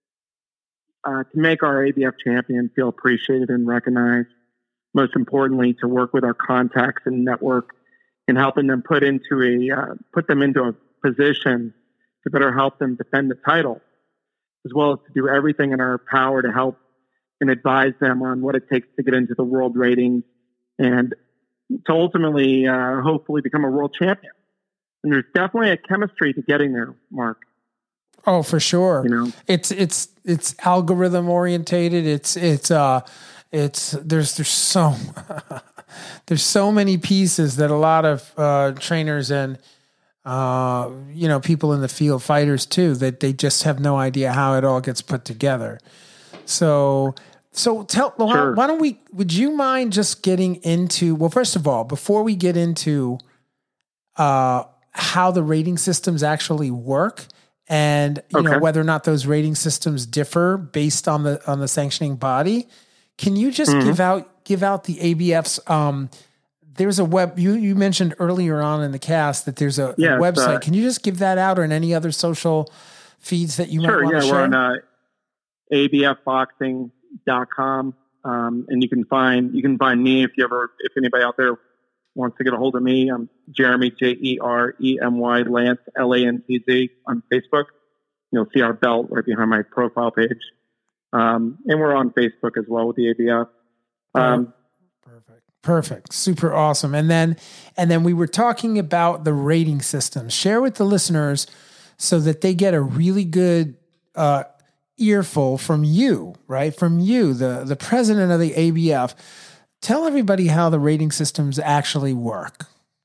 Uh, to make our A B F champion feel appreciated and recognized. Most importantly, to work with our contacts and network in helping them put into a uh, put them into a position to better help them defend the title, as well as to do everything in our power to help and advise them on what it takes to get into the world ratings and to ultimately, uh, hopefully, become a world champion. And there's definitely a chemistry to getting there, Mark. Oh, for sure. You know, it's it's it's algorithm orientated. It's it's uh it's there's there's so there's so many pieces that a lot of uh, trainers and uh, you know people in the field, fighters too, that they just have no idea how it all gets put together. So so tell sure. why don't we? Would you mind just getting into? Well, first of all, before we get into uh, how the rating systems actually work. And you okay. know whether or not those rating systems differ based on the on the sanctioning body. Can you just mm-hmm. give out give out the A B F's? Um, there's a web you you mentioned earlier on in the cast that there's a, yes, a website. Uh, Can you just give that out, or in any other social feeds that you sure, might want yeah, to share? We're on uh, A B F boxing dot com, um, and you can find you can find me if you ever if anybody out there wants to get a hold of me. I'm Jeremy, J E R E M Y, Lance, L A N T Z on Facebook. You'll see our belt right behind my profile page. Um, and we're on Facebook as well with the A B F. Um, Perfect. Perfect. Super awesome. And then, and then we were talking about the rating system. Share with the listeners so that they get a really good uh, earful from you, right? From you, the, the president of the A B F. Tell everybody how the rating systems actually work.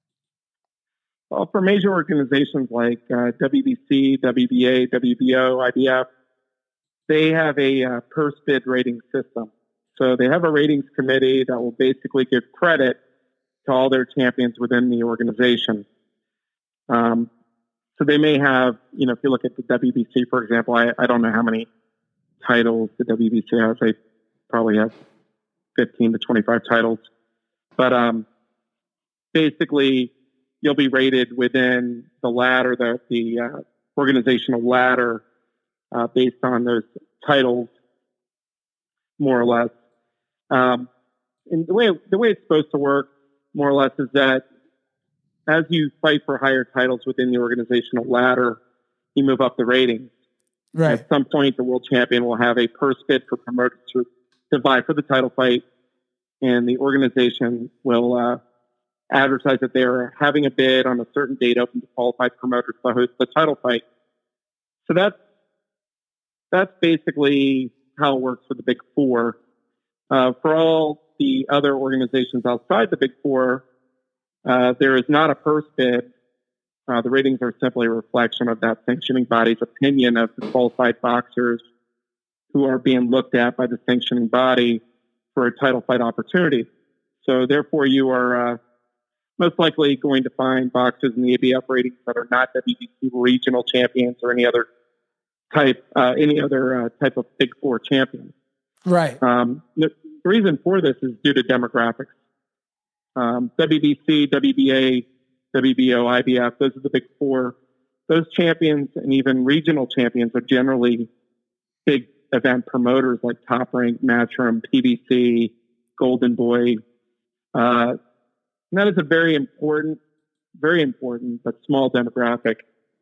Well, for major organizations like uh, W B C, W B A, W B O, I B F, they have a uh, purse bid rating system. So they have a ratings committee that will basically give credit to all their champions within the organization. Um, so they may have, you know, if you look at the W B C, for example, I, I don't know how many titles the W B C has. They probably have fifteen to twenty-five titles. But um, basically, you'll be rated within the ladder, the, the uh, organizational ladder, uh, based on those titles, more or less. Um, and the way the way it's supposed to work, more or less, is that as you fight for higher titles within the organizational ladder, you move up the ratings. Right. At some point, the world champion will have a purse bid for promoters to, to vie for the title fight, and the organization will uh, advertise that they're having a bid on a certain date open to qualified promoters to host the title fight. So that's that's basically how it works for the Big Four. Uh, for all the other organizations outside the Big Four, uh, there is not a purse bid. Uh, the ratings are simply a reflection of that sanctioning body's opinion of the qualified boxers who are being looked at by the sanctioning body for a title fight opportunity. So therefore, you are uh, most likely going to find boxers in the A B F ratings that are not W B C regional champions or any other type, uh, any other uh, type of Big Four champion. Right. Um, the reason for this is due to demographics. Um, W B C, W B A, W B O, I B F, those are the Big Four. Those champions and even regional champions are generally big event promoters like Top Rank, Matchroom, P B C, Golden Boy. Uh, and that is a very important, very important, but small demographic.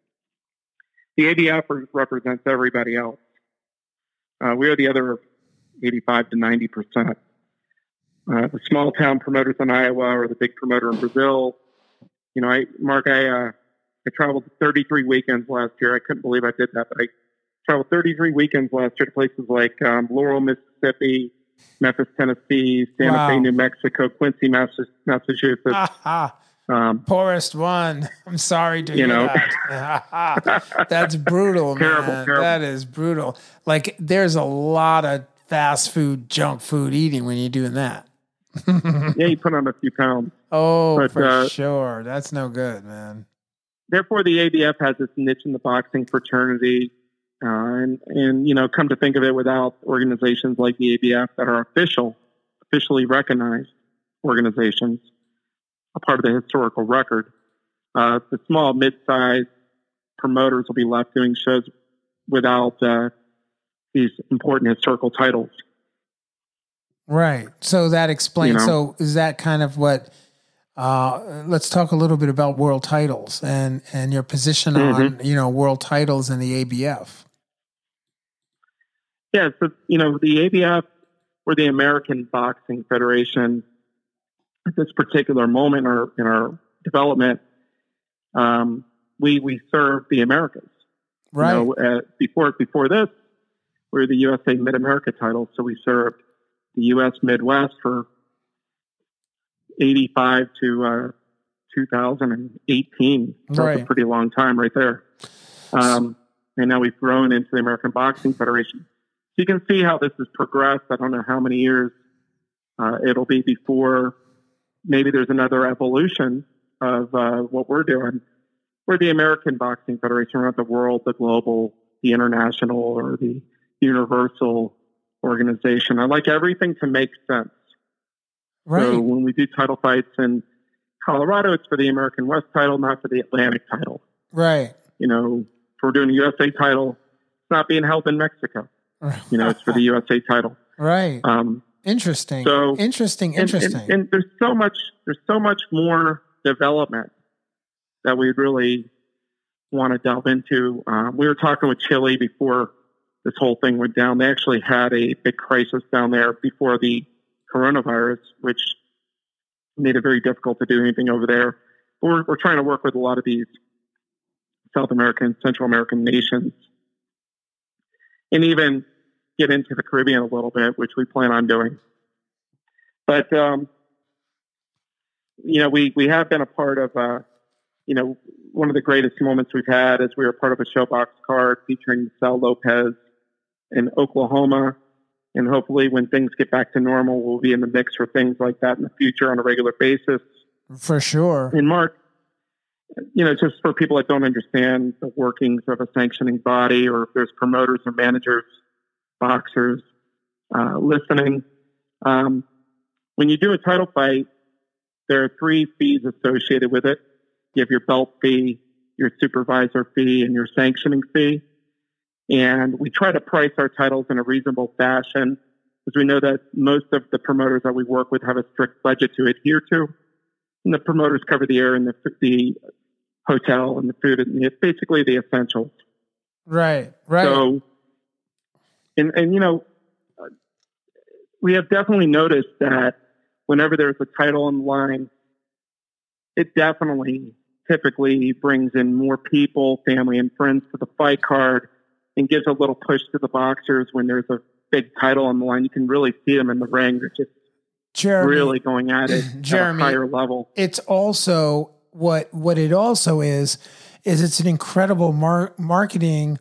The A B F represents everybody else. Uh, we are the other eighty-five to ninety percent. Uh, the small town promoters in Iowa or the big promoter in Brazil. You know, I, Mark, I, uh, I traveled thirty-three weekends last year. I couldn't believe I did that, but I traveled thirty-three weekends last year to places like um, Laurel, Mississippi, Memphis, Tennessee, Santa Wow. Fe, New Mexico, Quincy, Massachusetts. Ah, Um, poorest one. I'm sorry to You hear know. that. That's brutal, Terrible, man. terrible. That is brutal. Like, there's a lot of fast food, junk food eating when you're doing that. yeah, you put on a few pounds. Oh, But, for uh, sure. That's no good, man. Therefore, the A B F has this niche in the boxing fraternity. Uh, and, and, you know, come to think of it, without organizations like the A B F that are official, officially recognized organizations, a part of the historical record, uh, the small, mid-sized promoters will be left doing shows without uh, these important historical titles. Right. So that explains. You know. So is that kind of what? Uh, let's talk a little bit about world titles and and your position on Mm-hmm. you know world titles in the A B F. Yeah, so, you know, the A B F, or the American Boxing Federation, at this particular moment in our, in our development, um, we we serve the Americas. Right. You know, uh, before before this, we were the U S A Mid America title, so we served the U S Midwest for eighty-five to uh, two thousand eighteen. So Right. that's a pretty long time, right there. Um, and now we've grown into the American Boxing Federation. So you can see how this has progressed. I don't know how many years uh, it'll be before maybe there's another evolution of uh, what we're doing. We're the American Boxing Federation, around the world, the global, the international, or the universal organization. I like everything to make sense. Right. So when we do title fights in Colorado, it's for the American West title, not for the Atlantic title. Right. You know, if we're doing a U S A title, it's not being held in Mexico. You know, it's for the U S A title. Right. Um, Interesting. so- interesting. and, Interesting. and, and there's so much, there's so much more development that we really want to delve into. Um, we were talking with Chile before this whole thing went down. They actually had a big crisis down there before the coronavirus, which made it very difficult to do anything over there. But we're, we're trying to work with a lot of these South American, Central American nations, and even get into the Caribbean a little bit, which we plan on doing. But, um, you know, we, we have been a part of, uh, you know, one of the greatest moments we've had is we were part of a showbox card featuring Sal Lopez in Oklahoma. And hopefully when things get back to normal, we'll be in the mix for things like that in the future on a regular basis. For sure. And Mark, you know, just for people that don't understand the workings of a sanctioning body, or if there's promoters or managers, boxers uh, listening, um, when you do a title fight, there are three fees associated with it. You have your belt fee, your supervisor fee, and your sanctioning fee. And we try to price our titles in a reasonable fashion, because we know that most of the promoters that we work with have a strict budget to adhere to. And the promoters cover the air and the, the hotel and the food, and it's basically the essentials. Right. Right. So, and, and you know, we have definitely noticed that whenever there's a title on the line, it definitely typically brings in more people, family and friends to the fight card, and gives a little push to the boxers when there's a big title on the line. You can really see them in the ring. They're just Jeremy, really going at it Jeremy, at a higher level. It's also what what it also is is it's an incredible mar- marketing.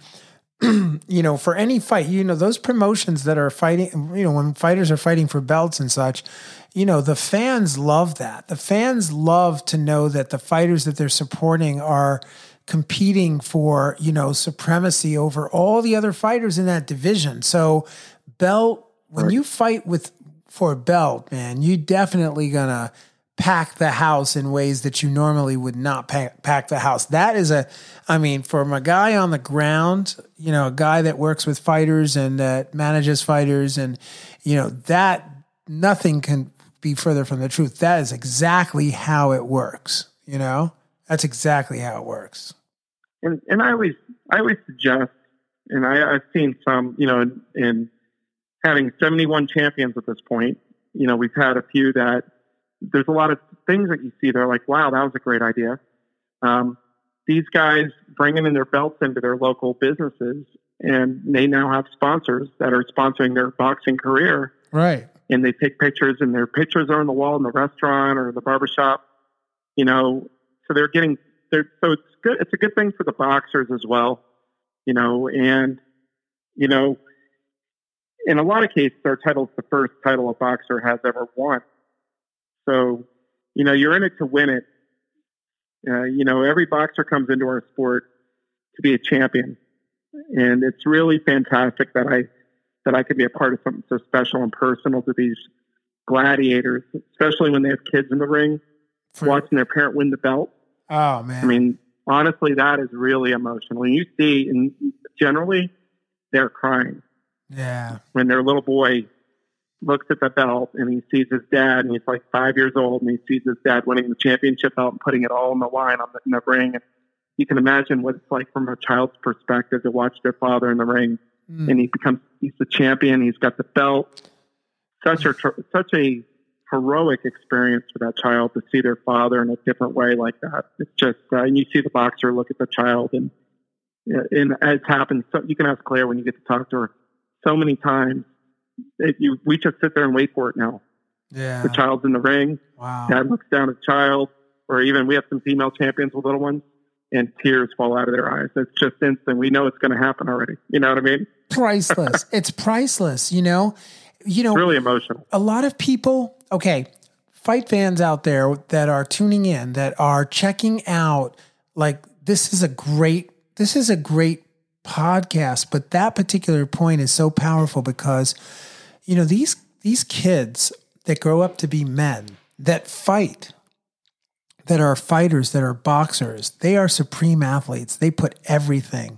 You know, for any fight, you know, those promotions that are fighting, you know, when fighters are fighting for belts and such, you know, the fans love that. The fans love to know that the fighters that they're supporting are competing for, you know, supremacy over all the other fighters in that division. So belt, when right. you fight with for a belt, man, you definitely gonna pack the house in ways that you normally would not pack, pack the house. That is a, I mean, from a guy on the ground, you know, a guy that works with fighters and that manages fighters, and, you know, that nothing can be further from the truth. That is exactly how it works. You know, that's exactly how it works. And and I always, I always suggest, and I, I've seen some, you know, in, in having seventy-one champions at this point, you know, we've had a few that, there's a lot of things that you see. They're like, wow, that was a great idea. Um, these guys bringing in their belts into their local businesses, and they now have sponsors that are sponsoring their boxing career. Right. And they take pictures, and their pictures are on the wall in the restaurant or the barbershop, you know, so they're getting, they're, so it's good. It's a good thing for the boxers as well, you know, and, you know, in a lot of cases, our title's the first title a boxer has ever won. So, you know, you're in it to win it. Uh, you know, every boxer comes into our sport to be a champion. And it's really fantastic that I that I could be a part of something so special and personal to these gladiators, especially when they have kids in the ring, For, watching their parent win the belt. Oh, man. I mean, honestly, that is really emotional. When you see, and generally, they're crying. Yeah. When their little boy looks at the belt and he sees his dad, and he's like five years old, and he sees his dad winning the championship belt and putting it all on the line on the, in the ring. And you can imagine what it's like from a child's perspective to watch their father in the ring, mm. and he becomes he's the champion. He's got the belt. Such a such a heroic experience for that child to see their father in a different way like that. It's just uh, and you see the boxer look at the child, and and it's happened. So you can ask Claire when you get to talk to her. So many times. It, you, we just sit there and wait for it now. Yeah. The child's in the ring. Wow. Dad looks down at the child, or even we have some female champions with little ones, and tears fall out of their eyes. It's just instant. We know it's going to happen already. You know what I mean? Priceless. It's priceless. You know, you know, it's really emotional. A lot of people, okay, fight fans out there that are tuning in, that are checking out, like, this is a great, this is a great podcast, but that particular point is so powerful because, you know, these these kids that grow up to be men, that fight, that are fighters, that are boxers, they are supreme athletes. They put everything,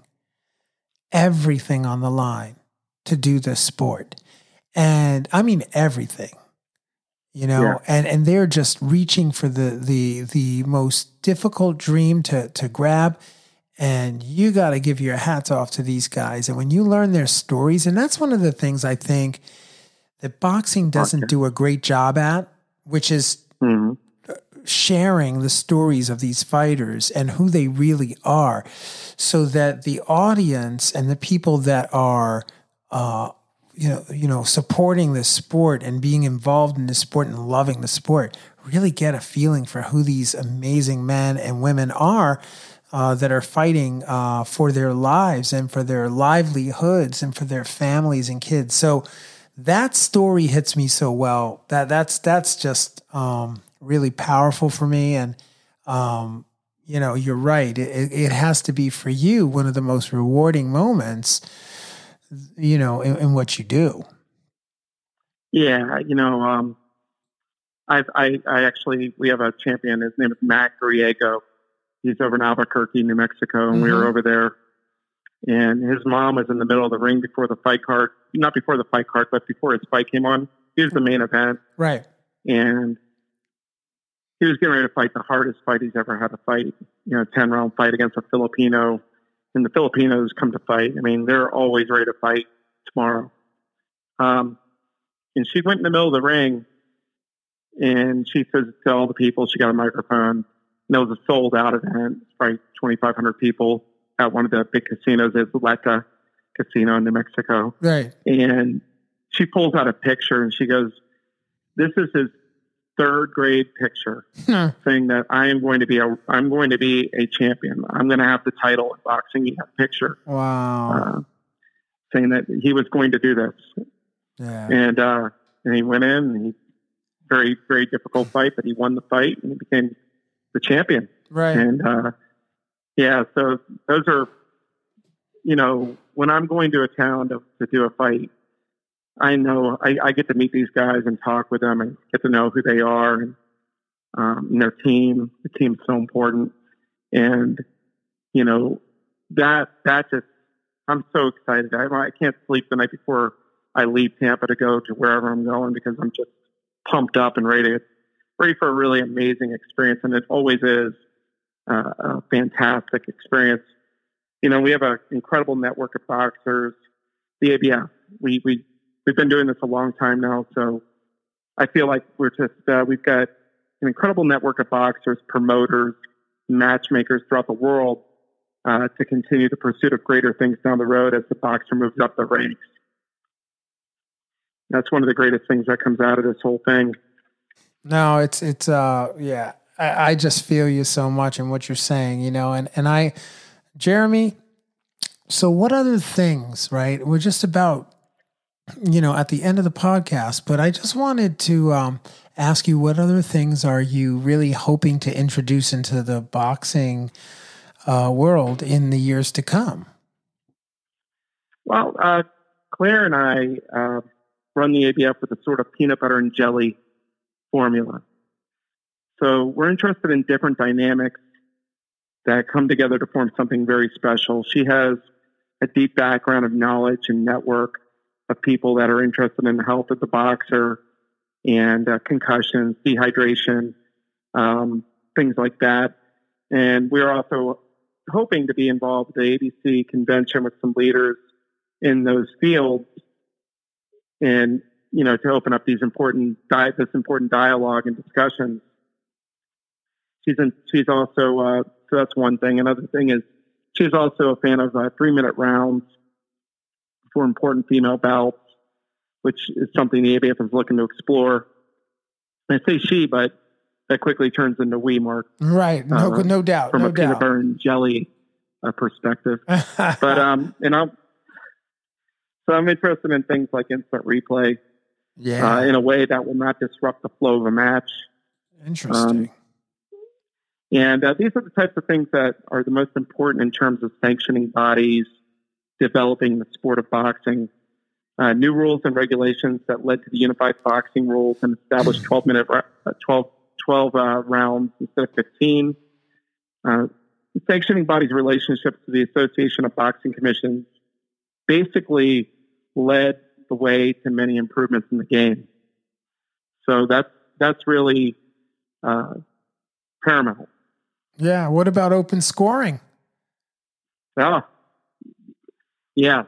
everything on the line to do this sport. And I mean everything, you know, yeah. and, and they're just reaching for the the the most difficult dream to to grab. And you got to give your hats off to these guys. And when you learn their stories, and that's one of the things I think that boxing doesn't okay. do a great job at, which is mm-hmm. sharing the stories of these fighters and who they really are, so that the audience and the people that are, uh, you know, you know, supporting this sport and being involved in this sport and loving the sport really get a feeling for who these amazing men and women are. Uh, that are fighting uh, for their lives and for their livelihoods and for their families and kids. So that story hits me so well. That that's that's just um, really powerful for me. And um, you know, you're right. It, it has to be for you one of the most rewarding moments, you know, in, in what you do. Yeah, you know, um, I I I actually we have a champion. His name is Matt Griego. He's over in Albuquerque, New Mexico, and mm-hmm. we were over there. And his mom was in the middle of the ring before the fight card, not before the fight card, but before his fight came on. He was the main event. Right. And he was getting ready to fight the hardest fight he's ever had to fight, you know, ten round fight against a Filipino. And the Filipinos come to fight. I mean, they're always ready to fight tomorrow. Um, and she went in the middle of the ring, And she says to all the people, she got a microphone, and it was a sold out event. It's probably twenty-five hundred people at one of the big casinos, the Zuleta Casino in New Mexico. Right. And she pulls out a picture and she goes, this is his third grade picture huh. saying that I am going to be a, I'm going to be a champion. I'm going to have the title in boxing. He had a picture. Wow. Uh, saying that he was going to do this. Yeah. And, uh, and he went in and he, very, very difficult fight, but he won the fight and he became the champion. Right. And, uh, yeah, so those are, you know, when I'm going to a town to, to do a fight, I know I, I get to meet these guys and talk with them and get to know who they are and, um, and their team. The team's so important. And, you know, that, that just, I'm so excited. I, I can't sleep the night before I leave Tampa to go to wherever I'm going because I'm just pumped up and ready, ready for a really amazing experience. And it always is uh, a fantastic experience. You know, we have an incredible network of boxers, the A B F. We, we, we've been doing this a long time now. So I feel like we're just, uh, we've got an incredible network of boxers, promoters, matchmakers throughout the world uh, to continue the pursuit of greater things down the road as the boxer moves up the ranks. That's one of the greatest things that comes out of this whole thing. No, it's, it's, uh, yeah, I, I just feel you so much in what you're saying, you know, and, and I, Jeremy, so what other things, right? We're just about, you know, at the end of the podcast, but I just wanted to, um, ask you what other things are you really hoping to introduce into the boxing, uh, world in the years to come? Well, uh, Claire and I, uh, run the A B F with a sort of peanut butter and jelly formula. So we're interested in different dynamics that come together to form something very special. She has a deep background of knowledge and network of people that are interested in the health of the boxer and uh, concussions, dehydration, um, things like that. And we're also hoping to be involved with the A B C convention with some leaders in those fields. And, you know, to open up these important, di- this important dialogue and discussions. She's in, she's also, uh, so that's one thing. Another thing is she's also a fan of uh, three minute rounds for important female bouts, which is something the A B F is looking to explore. I say she, but that quickly turns into we, Mark. Right. No, uh, no doubt. From no a doubt. peanut butter and jelly uh, perspective. but, um, and I'm, So I'm interested in things like instant replay, yeah, uh, in a way that will not disrupt the flow of a match. Interesting. Um, and uh, these are the types of things that are the most important in terms of sanctioning bodies, developing the sport of boxing, uh, new rules and regulations that led to the unified boxing rules and established twelve minute, uh, twelve, twelve uh, rounds instead of fifteen. Uh, sanctioning bodies' relationships to the Association of Boxing Commissions basically led the way to many improvements in the game. So that's, that's really uh, paramount. Yeah. What about open scoring? Oh, yeah.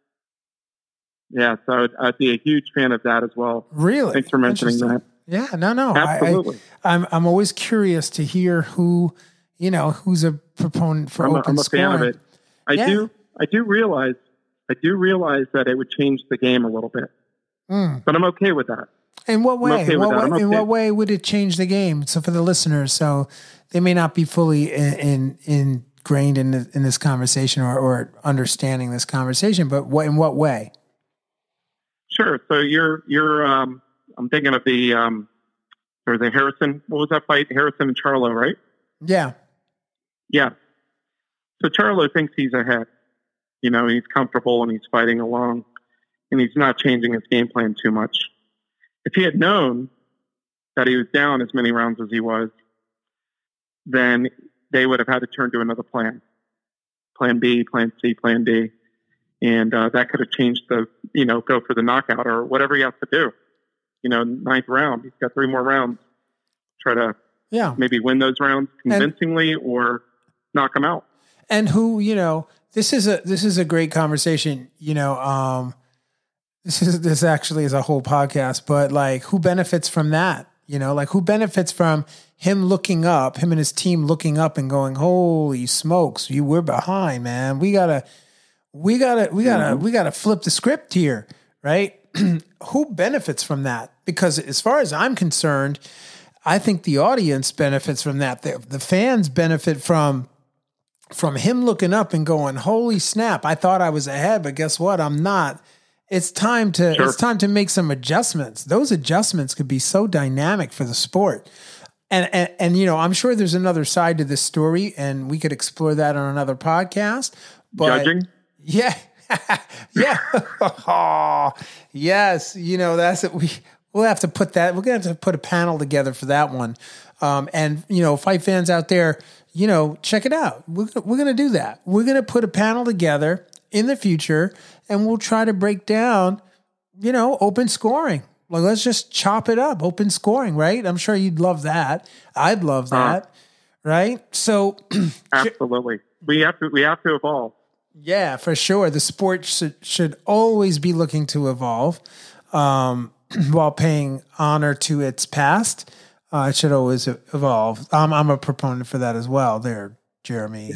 Yeah. So I'd, I'd be a huge fan of that as well. Really? Thanks for mentioning that. Yeah, no, no. Absolutely. I, I, I'm, I'm always curious to hear who, you know, who's a proponent for I'm open a, I'm a scoring. fan of it. I yeah. do, I do realize I do realize that it would change the game a little bit, mm. but I'm okay with that. In what way? Okay what way okay. In what way would it change the game? So for the listeners, so they may not be fully in, in, ingrained in the, in this conversation or, or understanding this conversation, but what in what way? Sure. So you're you're. Um, I'm thinking of the um, or the Harrison. What was that fight? Harrison and Charlo, right? Yeah. Yeah. So Charlo thinks he's ahead. You know, he's comfortable and he's fighting along and he's not changing his game plan too much. If he had known that he was down as many rounds as he was, then they would have had to turn to another plan. Plan B, plan C, plan D. And uh, that could have changed the, you know, go for the knockout or whatever he has to do. You know, ninth round, he's got three more rounds. Try to yeah. maybe win those rounds convincingly and, or knock them out. And who, you know, This is a this is a great conversation. You know, um, this is this actually is a whole podcast. But like, who benefits from that? You know, like who benefits from him looking up, him and his team looking up and going, holy smokes, you we're behind, man. We gotta, we gotta, we gotta, mm-hmm. we gotta flip the script here, right? Who benefits from that? Because as far as I'm concerned, I think the audience benefits from that. The, the fans benefit from from him looking up and going, holy snap, I thought I was ahead, but guess what? I'm not. It's time to sure. it's time to make some adjustments. Those adjustments could be so dynamic for the sport. And, and and you know, I'm sure there's another side to this story, and we could explore that on another podcast. But judging? Yeah. yeah. oh, yes. You know, that's it. We, we'll have to put that, we're going to have to put a panel together for that one. Um, and, you know, fight fans out there, you know, check it out. We're, we're going to do that. We're going to put a panel together in the future, and we'll try to break down, you know, open scoring. Like, let's just chop it up. Open scoring, right? I'm sure you'd love that. I'd love that. Uh, right. So absolutely. We have to, we have to evolve. Yeah, for sure. The sport should, should always be looking to evolve um, while paying honor to its past. Uh, it should always evolve. Um, I'm a proponent for that as well there, Jeremy.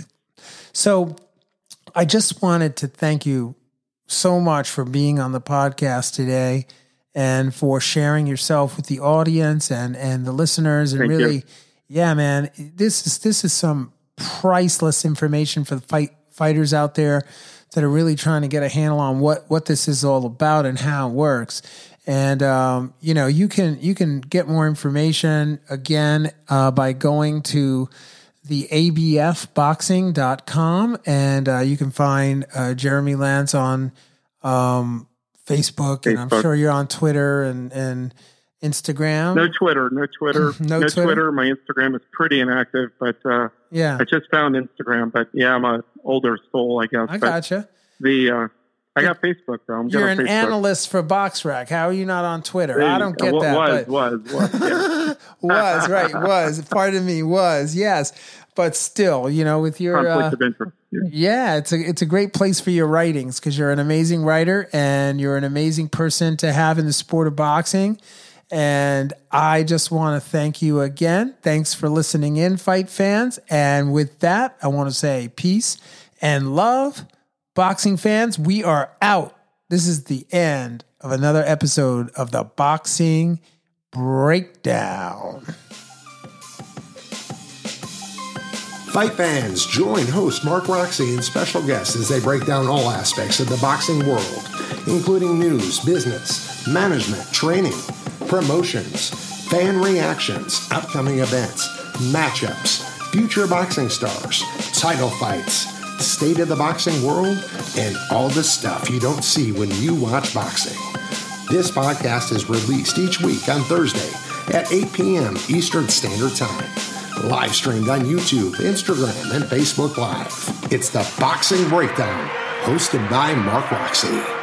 So I just wanted to thank you so much for being on the podcast today and for sharing yourself with the audience and, and the listeners. And thank really, you. yeah, man, this is, this is some priceless information for the fight fighters out there that are really trying to get a handle on what, what this is all about and how it works. And, um, you know, you can, you can get more information again, uh, by going to the A B F boxing dot com, and, uh, you can find, uh, Jeremy Lance on, um, Facebook, Facebook, and I'm sure you're on Twitter and, and Instagram. No Twitter, no Twitter, no, no Twitter? Twitter. My Instagram is pretty inactive, but, uh, yeah, I just found Instagram, but yeah, I'm a older soul, I guess. I but gotcha. The, uh, I got Facebook though. I'm You're an Facebook. analyst for BoxRec. How are you not on Twitter? Hey, I don't get was, that. Was, but was, was, yeah. was, right, was. Pardon me, was, yes. But still, you know, with your conflict uh, of interest. Yeah. yeah, it's a it's a great place for your writings because you're an amazing writer and you're an amazing person to have in the sport of boxing. And I just want to thank you again. Thanks for listening in, fight fans. And with that, I want to say peace and love. Boxing fans, we are out. This is the end of another episode of the Boxing Breakdown. Fight fans, join host Mark Roxy and special guests as they break down all aspects of the boxing world, including news, business, management, training, promotions, fan reactions, upcoming events, matchups, future boxing stars, title fights, state of the boxing world, and all the stuff you don't see when you watch boxing. This podcast is released each week on Thursday at eight p.m. Eastern Standard Time. Live streamed on YouTube, Instagram, and Facebook Live. It's the Boxing Breakdown, hosted by Mark Roxy.